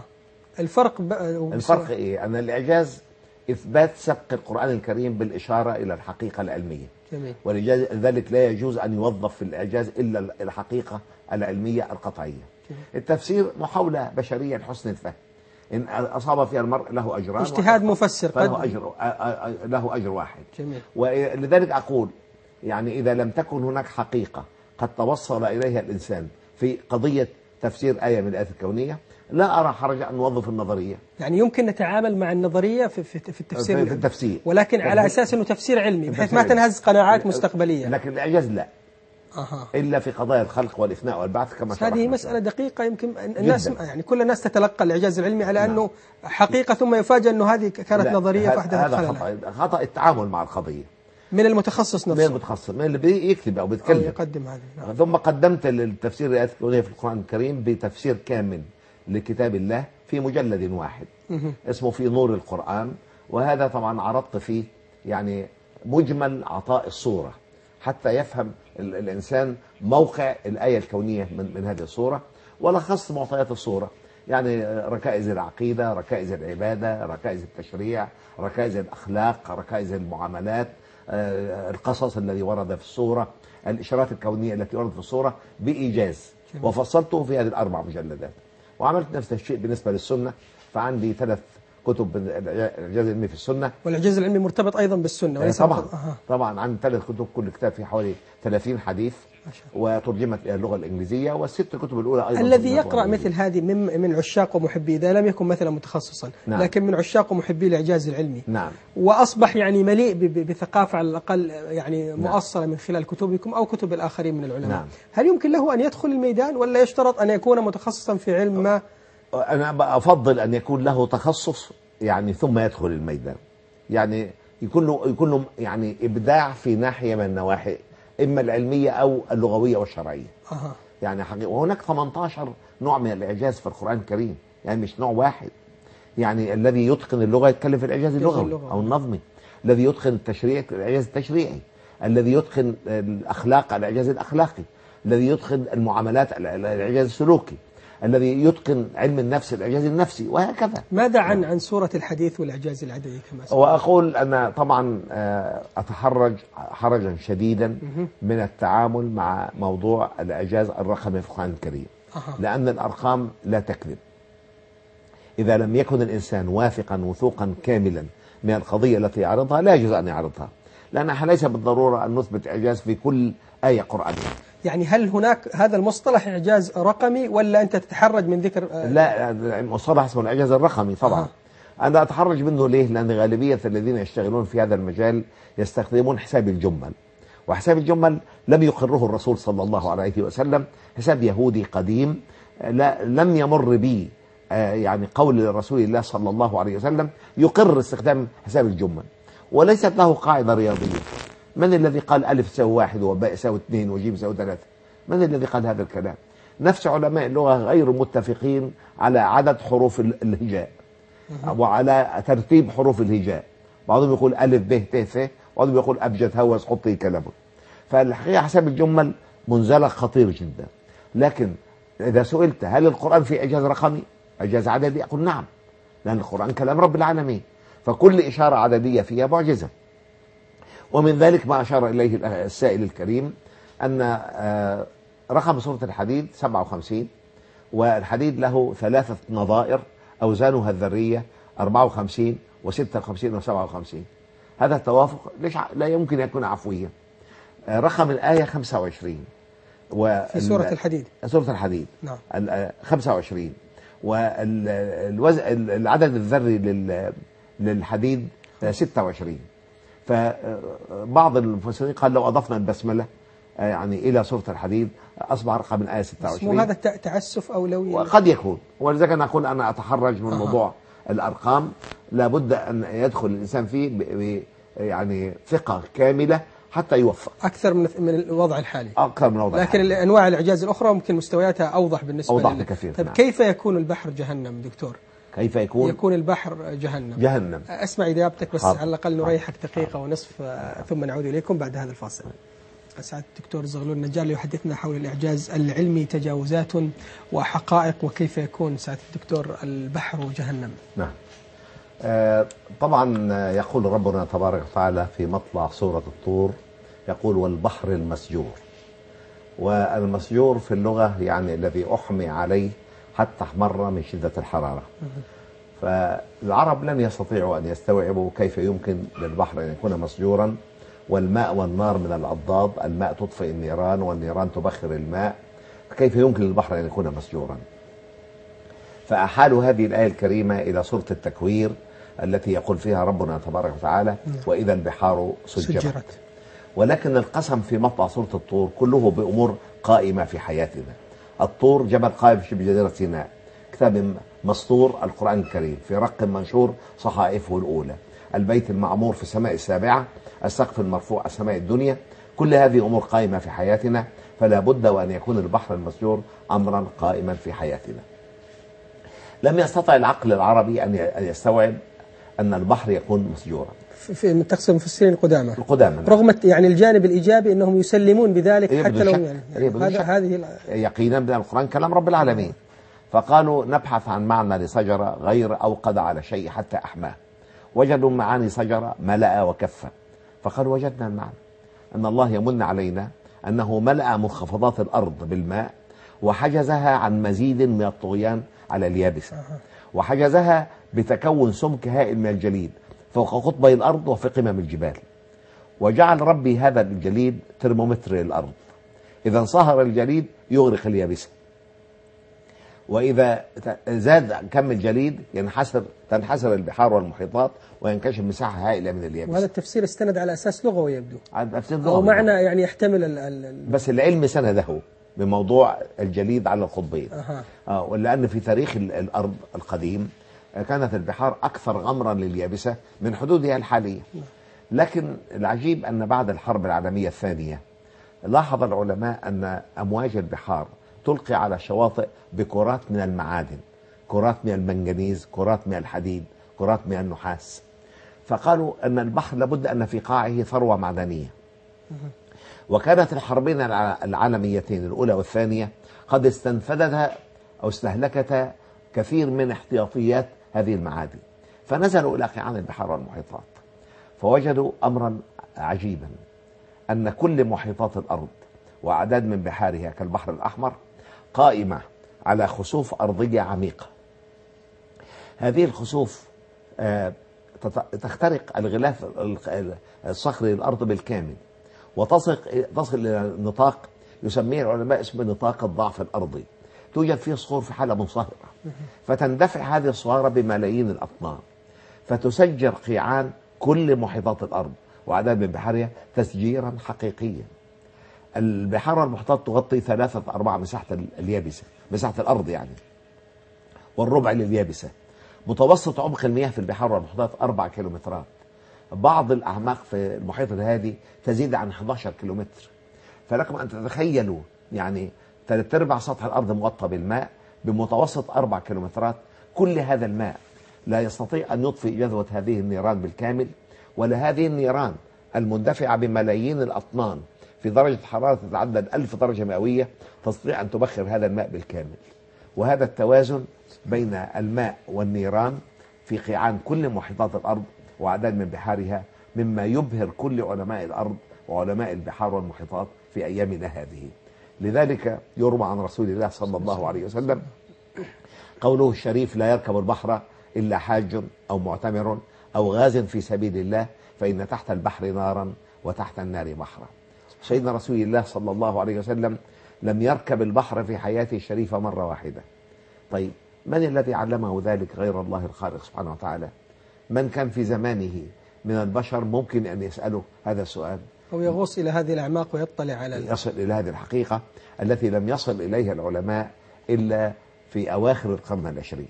الفرق إيه؟ أن الإعجاز إثبات سبق القرآن الكريم بالإشارة إلى الحقيقة العلمية. جميل. ولذلك لا يجوز أن يوظف في الإعجاز إلا الحقيقة العلمية القطعية. جميل. التفسير محاولة بشرية لحسن الفهم، إن أصاب فيها المرء له أجران، اجتهاد مفسر له أجر واحد. جميل. ولذلك أقول يعني إذا لم تكن هناك حقيقة قد توصل إليها الإنسان في قضية تفسير آية من الآيات الكونية لا أرى حرج أن نوظف النظرية. يعني يمكن نتعامل مع النظرية في التفسير ولكن على أساس أنه تفسير علمي بحيث ما تنهز قناعات مستقبلية. لكن الإعجاز لا. إلا في قضايا الخلق والإفناء والبعث كما شرحنا. هذه مسألة دقيقة يمكن الناس يعني كل الناس تتلقى الإعجاز العلمي على أنه حقيقة، ثم يفاجأ أنه هذه كانت نظرية فحدثت هذا خطأ التعامل مع القضية. من المتخصص من نفسه، المتخصص، من اللي بيكتب أو أو بيتكلم. يقدم هذه. نعم. ثم قدمت للتفسير الآيات الكونية في القرآن الكريم بتفسير كامل لكتاب الله في مجلد واحد اسمه في نور القرآن. وهذا طبعا عرضت فيه يعني مجمل عطاء الصورة حتى يفهم الإنسان موقع الآية الكونية من هذه الصورة، ولخصت معطيات الصورة، يعني ركائز العقيدة، ركائز العبادة، ركائز التشريع، ركائز الأخلاق، ركائز المعاملات، القصص الذي ورد في الصورة، الإشارات الكونية التي وردت في الصورة بإيجاز، وفصلته في هذه الأربع مجلدات. وعملت نفس الشيء بالنسبة للسنة، فعندي 3 كتب الإعجاز العلمي في السنة. والإعجاز العلمي مرتبط أيضا بالسنة وليس طبعا. طبعا عندي 3 كتب، كل كتاب فيه حوالي 30 حديث وترجمت إلى اللغة الإنجليزية، وال6 كتب الأولى أيضا. الذي يقرأ مثل هذه من عشاق ومحبي، إذا لم يكن مثلا متخصصا، نعم. لكن من عشاق ومحبي الإعجاز العلمي، نعم. وأصبح يعني مليء بثقافة على الأقل يعني نعم. مؤصلة من خلال كتبكم أو كتب الآخرين من العلماء. نعم. هل يمكن له أن يدخل الميدان ولا يشترط أن يكون متخصصا في علم ما؟ أنا أفضل أن يكون له تخصص يعني ثم يدخل الميدان، يعني يكون له يعني إبداع في ناحية من النواحي، إما العلمية أو اللغوية والشرعية. يعني حقيقة. وهناك 18 نوع من الإعجاز في القرآن الكريم، يعني مش نوع واحد. يعني الذي يتقن اللغة يتكلم في الإعجاز اللغوي أو النظمي، الذي يتقن التشريع الإعجاز التشريعي، الذي يتقن الأخلاق الإعجاز الأخلاقي، الذي يتقن المعاملات الإعجاز السلوكي، الذي يتقن علم النفس الإعجاز النفسي، وهكذا. ماذا عن سورة الحديث والإعجاز العددي كما سمعت؟ وأقول أنا طبعا أتحرج حرجا شديدا من التعامل مع موضوع الإعجاز الرقمي في القرآن الكريم، لأن الأرقام لا تكذب. إذا لم يكن الإنسان واثقا وثوقا كاملا من القضية التي يعرضها لا يجوز أن يعرضها، لأنها ليس بالضرورة أن نثبت إعجاز في كل آية قرآنية. يعني هل هناك هذا المصطلح إعجاز رقمي ولا أنت تتحرج من ذكر؟ لا، المصطلح اسمه الإعجاز الرقمي طبعا. أنا أتحرج منه ليه؟ لأن غالبية الذين يشتغلون في هذا المجال يستخدمون حساب الجمل، وحساب الجمل لم يقره الرسول صلى الله عليه وسلم، حساب يهودي قديم لم يمر به يعني قول رسول الله صلى الله عليه وسلم يقر استخدام حساب الجمل، وليست له قاعدة رياضية. من الذي قال ألف يساوي 1 وباء يساوي 2 وجيم يساوي 3؟ من الذي قال هذا الكلام؟ نفس علماء اللغة غير متفقين على عدد حروف الهجاء وعلى ترتيب حروف الهجاء. بعضهم يقول ألف ب ت ث، بعضهم يقول أبجد هوس حطي كلامه. فالحقيقة حساب الجمل منزلق خطير جدا. لكن إذا سئلت هل القرآن فيه إعجاز رقمي إعجاز عددي؟ أقول نعم، لأن القرآن كلام رب العالمين، فكل إشارة عددية فيها معجزة. ومن ذلك ما أشار إليه السائل الكريم أن رقم سورة الحديد 57، والحديد له 3 نظائر أوزانها الذرية 54 و56 و57. هذا التوافق لا يمكن يكون عفويا. رقم الآية 25 في سورة الحديد. سورة الحديد نعم 25، والعدد الذري للحديد 26. فبعض المفسرين قال لو أضفنا البسملة يعني إلى سورة الحديد أصبح رقم الآية 26. هذا تعسف أولوي وقد يكون، ولذلك أنا أقول أنا أتحرج من موضوع الأرقام، لابد أن يدخل الإنسان فيه يعني ثقة كاملة حتى يوفق أكثر من الوضع الحالي. أكثر من الوضع لكن الحالي. أنواع الإعجاز الأخرى ممكن مستوياتها أوضح بالنسبة أوضح بكثير. طيب نعم. كيف يكون البحر جهنم دكتور؟ كيف يكون البحر جهنم. أسمع إجابتك بس على الأقل نريحك دقيقة ونصف ثم نعود إليكم بعد هذا الفاصل. سعادة الدكتور زغلول النجار يحدثنا حول الإعجاز العلمي، تجاوزات وحقائق، وكيف يكون سعادة الدكتور البحر جهنم. نعم. طبعا يقول ربنا تبارك وتعالى في مطلع سورة الطور، يقول والبحر المسجور. والمسجور في اللغة يعني الذي أحمي عليه حتى احمر من شدة الحرارة. فالعرب لن يستطيعوا أن يستوعبوا كيف يمكن للبحر أن يكون مسجورا، والماء والنار من الأضداد، الماء تطفئ النيران والنيران تبخر الماء، كيف يمكن للبحر أن يكون مسجورا؟ فأحالوا هذه الآية الكريمة إلى سورة التكوير التي يقول فيها ربنا تبارك وتعالى وإذا البحار سجرت. ولكن القسم في مطلع سورة الطور كله بأمور قائمة في حياتنا. الطور جبل قائم في جزيرة سيناء، كتاب مسطور القرآن الكريم في رق منشور صحائفه الأولى. البيت المعمور في السماء السابعة، السقف المرفوع السماء الدنيا. كل هذه أمور قائمة في حياتنا، فلا بد وأن يكون البحر المسجور أمرا قائما في حياتنا. لم يستطع العقل العربي أن يستوعب أن البحر يكون مسجورا. في تقصد المفسرين القدامى القدامى رغم يعني الجانب الإيجابي أنهم يسلمون بذلك حتى لو هذه يقينا من القرآن كلام رب العالمين. فقالوا نبحث عن معنى لشجرة غير أوقد على شيء حتى أحماه. وجدوا معاني شجرة ملأ وكفى، فقالوا وجدنا المعنى أن الله يمن علينا أنه ملأ منخفضات الأرض بالماء وحجزها عن مزيد من الطغيان على اليابسة، وحجزها بتكون سمك هائل من الجليد فوق قطبي الأرض وفي قمم الجبال. وجعل ربي هذا الجليد ترمومتر للأرض، إذا انصهر الجليد يغرق اليابسة، وإذا زاد كم الجليد تنحسر البحار والمحيطات وينكشف مساحة هائلة من اليابسة. وهذا التفسير استند على أساس لغوي يبدو، أو معنى يعني يحتمل بس العلم سنده بموضوع الجليد على القطبين. ولأن في تاريخ الأرض القديم كانت البحار أكثر غمرا لليابسة من حدودها الحالية. لكن العجيب أن بعد الحرب العالمية الثانية لاحظ العلماء أن أمواج البحار تلقي على الشواطئ بكرات من المعادن، كرات من المنجنيز، كرات من الحديد، كرات من النحاس. فقالوا أن البحر لابد أن في قاعه ثروة معدنية. وكانت الحربين العالميتين الأولى والثانية قد استنفذتها أو استهلكتها كثير من احتياطيات هذه المعادن، فنزلوا إلى قيعان البحار والمحيطات فوجدوا أمرا عجيبا، أن كل محيطات الأرض وأعداد من بحارها كالبحر الأحمر قائمة على خسوف أرضية عميقة. هذه الخسوف تخترق الغلاف الصخري للأرض بالكامل وتصل إلى نطاق يسميه العلماء اسمه نطاق الضعف الأرضي. توجد فيه صخور في حالة منصهرة، فتندفع هذه الصخور بملايين الأطنان فتسجر قيعان كل محيطات الأرض وأعداد من بحارها تسجيرا حقيقيا. البحار والمحيطات تغطي 3/4 مساحة اليابسة، مساحة الأرض يعني، والربع لليابسة. متوسط عمق المياه في البحار والمحيطات 4 كيلومترات. بعض الأعماق في المحيط الهادي تزيد عن 11 كيلومتر. فلكم أن تتخيلوا يعني 3/4 سطح الأرض مغطى بالماء بمتوسط 4 كيلومترات. كل هذا الماء لا يستطيع أن يطفئ جذوة هذه النيران بالكامل، ولا هذه النيران المندفعة بملايين الأطنان في درجة حرارة تتعدى 1000 درجة مئوية تستطيع أن تبخر هذا الماء بالكامل. وهذا التوازن بين الماء والنيران في قيعان كل محيطات الأرض وأعداد من بحارها مما يبهر كل علماء الأرض وعلماء البحار والمحيطات في أيامنا هذه. لذلك يروى عن رسول الله صلى الله عليه وسلم قوله الشريف: لا يركب البحر إلا حاج أو معتمر أو غاز في سبيل الله، فإن تحت البحر نارا وتحت النار بحرا. سيدنا رسول الله صلى الله عليه وسلم لم يركب البحر في حياته الشريفة مرة واحدة. طيب من الذي علمه ذلك غير الله الخالق سبحانه وتعالى؟ من كان في زمانه من البشر ممكن أن يسأله هذا السؤال أو يغوص إلى هذه الأعماق ويطلع على يصل إلى هذه الحقيقة التي لم يصل إليها العلماء إلا في أواخر القرن العشرين.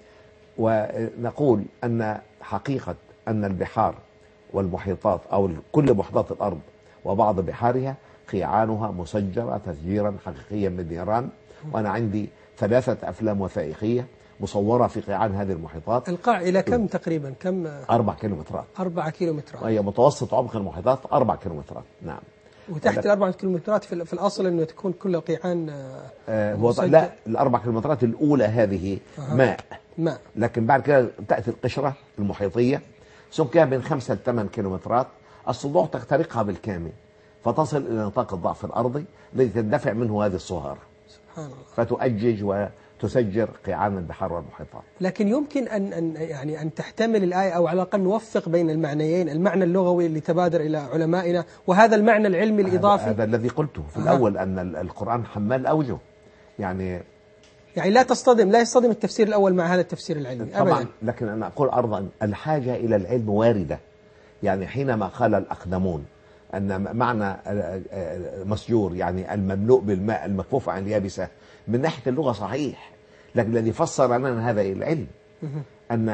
ونقول أن حقيقة أن البحار والمحيطات أو كل محيطات الأرض وبعض بحارها قيعانها مسجرة تسجيرا حقيقيا بالنيران. وأنا عندي 3 أفلام وثائقية مصورة في قيعان هذه المحيطات. القاع إلى كم تقريبا؟ كم؟ 4 كيلومترات. 4 كيلومترات. وهي متوسط عمق المحيطات 4 كيلومترات. نعم. وتحت ال4 كيلومترات في الأصل أنه تكون كل قيعان لا، ال4 كيلومترات الأولى هذه ماء، لكن بعد كده تأتي القشرة المحيطية سمكها بين 5 ل 8 كيلومترات. الصدوع تخترقها بالكامل فتصل إلى نطاق الضعف الأرضي الذي تندفع منه هذه الصهارة سبحان الله، فتؤجج وتسجر قيعان البحار والمحيطات. لكن يمكن أن تحتمل الآية أو على الأقل نوفق بين المعنيين، المعنى اللغوي اللي تبادر إلى علمائنا وهذا المعنى العلمي الإضافي. هذا الذي قلته في الأول أن القرآن حمال أوجه، يعني لا يصطدم التفسير الأول مع هذا التفسير العلمي طبعا أبدا. لكن أنا أقول أيضا الحاجة إلى العلم واردة. يعني حينما قال الأقدمون أن معنى مسجور يعني المملوء بالماء المكفوف عن اليابسة، من ناحية اللغة صحيح، لكن الذي فسر لنا هذا العلم أن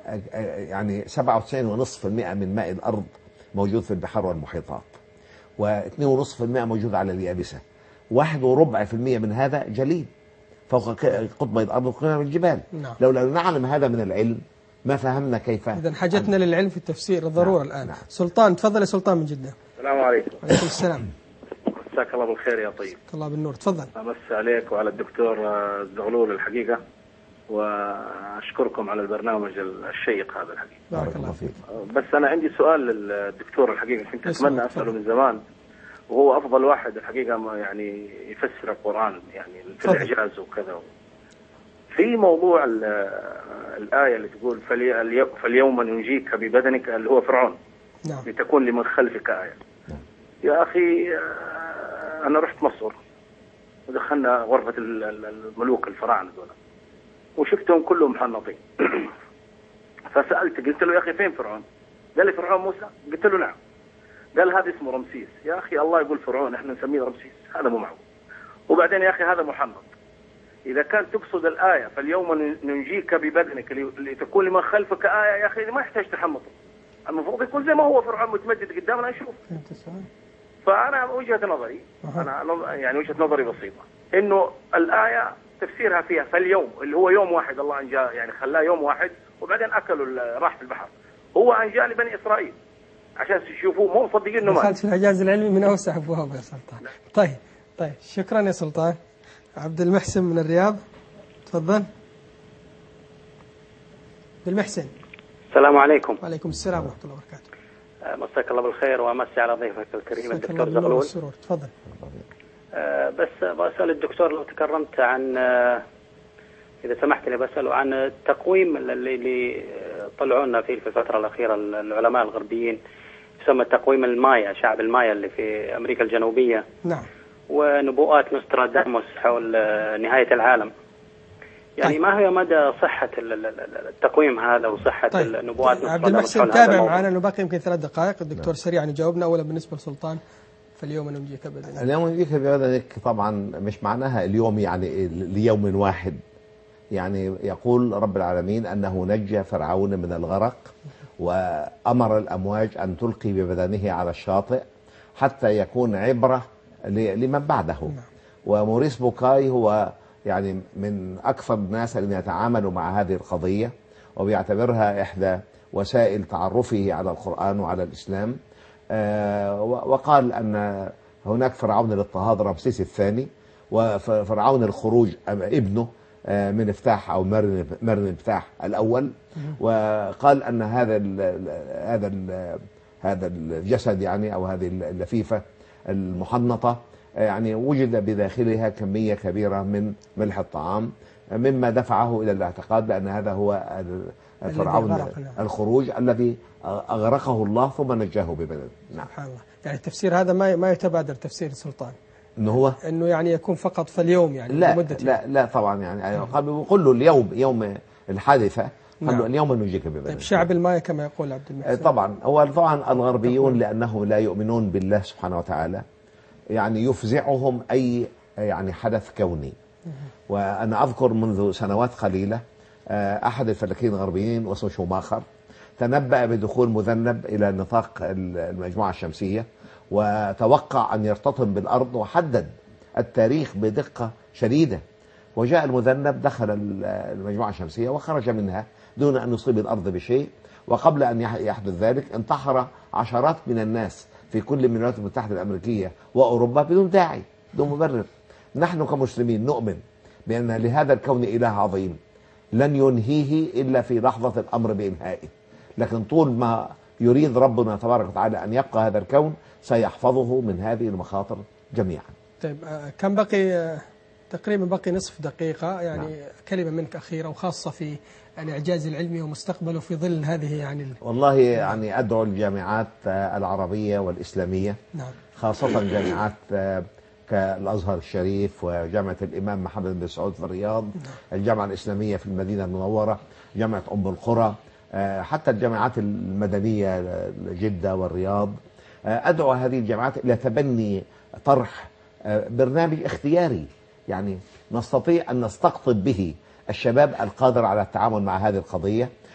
يعني 97.5% من ماء الأرض موجود في البحار والمحيطات، و2.5% موجود على اليابسة، 1.25% من هذا جليد فوق قطبي الأرض وقمم الجبال. نعم. لو لم نعلم هذا من العلم ما فهمنا كيف. إذن حاجتنا للعلم في التفسير ضرورة. نعم. الآن نعم. سلطان، تفضل يا سلطان من جدة. السلام عليكم. وعليكم السلام. مساك الله بالخير يا طيب. مساك الله بالنور، تفضل. أمس عليك وعلى الدكتور الزغلول الحقيقة، وأشكركم على البرنامج الشيق هذا الحقيقة. بارك الله فيك. بس أنا عندي سؤال للدكتور الحقيقة، كنت أتمنى أسأله من زمان، وهو أفضل واحد الحقيقة يعني يفسر القرآن يعني في الإعجاز وكذا. في موضوع الآية اللي تقول فاليوم ننجيك ببدنك، اللي هو فرعون. نعم. لتكون لمن خلفك آية. يا أخي أنا رحت مصر ودخلنا غرفة الملوك الفراعنة دول وشفتهم كلهم محنطين. فسألت قلت له يا أخي فين فرعون؟ قال لي فرعون موسى. قلت له نعم. قال هذا اسمه رمسيس. يا أخي الله يقول فرعون، احنا نسميه رمسيس، هذا مو معقول. وبعدين يا أخي هذا محنط. إذا كان تقصد الآية فاليوم ننجيك ببدنك لتكون لمن خلفك آية، يا أخي ما يحتاج تحمطه، المفروض يكون زي ما هو فرعون متمدد قدامنا نشوف. فأنا وجهة نظري، أنا يعني وجهة نظري بسيطة، إنه الآية تفسيرها فيها فاليوم اللي هو يوم واحد الله أنجاه، يعني خلاه يوم واحد وبعدين أكلوا راح في البحر، هو أنجاه لبني إسرائيل عشان تشوفوه مو مصدقين إنه دخلت في الإعجاز العلمي من أوسع أبواب يا سلطان. طيب شكرا يا سلطان. عبد المحسن من الرياض، تفضل. عبد المحسن. السلام عليكم. وعليكم السلام ورحمة الله وبركاته. مساك الله بالخير وأمسي على ضيفك الكريم الدكتور زغلول. تفضل. بس بسأل الدكتور لو تكرمت عن إذا سمحت لي بسأله عن التقويم اللي طلعوا لنا فيه في الفترة الأخيرة العلماء الغربيين، يسمى تقويم المايا، شعب المايا اللي في أمريكا الجنوبية. نعم. ونبوءات نوستراداموس حول نهاية العالم. يعني ما هي مدى صحة التقويم هذا وصحة النبوات؟ عبد المحسن تابع معنا، انه باقي يمكن 3 دقائق. الدكتور سريعا يجاوبنا. اولا بالنسبة لسلطان، فاليوم ننجيك ببدنك. اليوم ننجيك ببدنك طبعا مش معناها اليوم يعني ليوم واحد، يعني يقول رب العالمين أنه نجى فرعون من الغرق وأمر الأمواج أن تلقي ببدنه على الشاطئ حتى يكون عبرة لمن بعده. وموريس بوكاي هو يعني من أكثر الناس الذين يتعاملوا مع هذه القضية وبيعتبرها إحدى وسائل تعرفه على القرآن وعلى الإسلام. وقال أن هناك فرعون الاضطهاد رمسيس الثاني، وفرعون الخروج ابنه من افتاح أو مرن افتاح الأول. وقال أن هذا الجسد يعني أو هذه اللفيفة المحنطة يعني وجد بداخلها كمية كبيرة من ملح الطعام، مما دفعه إلى الاعتقاد بأن هذا هو فرعون الخروج الذي أغرقه الله ثم نجاه ببدنه. نعم. سبحان الله. يعني التفسير هذا ما يتبادر تفسير السلطان، إنه يعني يكون فقط فاليوم يعني لا طبعا يعني بيقول له اليوم يوم الحادثة. نعم. اليوم ننجيك ببدنك. طيب شعب الماء كما يقول عبد المحسن. طبعا الغربيون لأنهم لا يؤمنون بالله سبحانه وتعالى يعني يفزعهم أي يعني حدث كوني. وأنا أذكر منذ سنوات قليلة أحد الفلكيين الغربيين واسمه شوماخر تنبأ بدخول مذنب إلى نطاق المجموعة الشمسية وتوقع أن يرتطم بالأرض وحدد التاريخ بدقة شديدة، وجاء المذنب دخل المجموعة الشمسية وخرج منها دون أن يصيب الأرض بشيء. وقبل أن يحدث ذلك انتحر عشرات من الناس في كل من الولايات المتحدة الأمريكية وأوروبا بدون داعي بدون مبرر. نحن كمسلمين نؤمن بأن لهذا الكون إله عظيم لن ينهيه إلا في لحظة الأمر بإنهائه، لكن طول ما يريد ربنا تبارك وتعالى أن يبقى هذا الكون سيحفظه من هذه المخاطر جميعا. طيب كم بقي؟ تقريبا بقي نصف دقيقة يعني. نعم. كلمة منك أخيرة وخاصة في الإعجاز العلمي ومستقبله في ظل هذه يعني والله يعني أدعو الجامعات العربية والإسلامية. نعم. خاصة جامعات كالأزهر الشريف وجامعة الإمام محمد بن سعود في الرياض. نعم. الجامعة الإسلامية في المدينة المنورة، جامعة أم القرى، حتى الجامعات المدنية جدة والرياض. أدعو هذه الجامعات إلى تبني طرح برنامج اختياري يعني نستطيع أن نستقطب به الشباب القادر على التعامل مع هذه القضية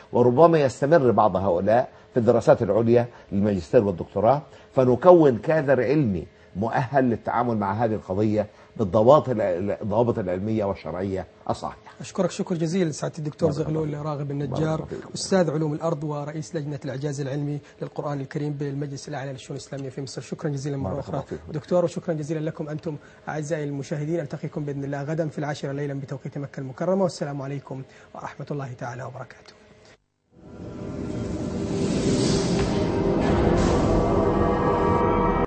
وربما يستمر بعض هؤلاء في الدراسات العليا للماجستير والدكتوراه، فنكون كادر علمي مؤهل للتعامل مع هذه القضية بالضوابط العلمية والشرعية الصحيحة. أشكرك شكر جزيل سعادة الدكتور زغلول راغب النجار، أستاذ علوم الأرض ورئيس لجنة الإعجاز العلمي للقرآن الكريم بالمجلس الأعلى للشؤون الإسلامية في مصر. شكرا جزيلا مرة أخرى دكتور، وشكرا جزيلا لكم أنتم أعزائي المشاهدين. ألتقيكم بإذن الله غدا في 10 ليلا بتوقيت مكة المكرمة، والسلام عليكم ورحمة الله تعالى وبركاته.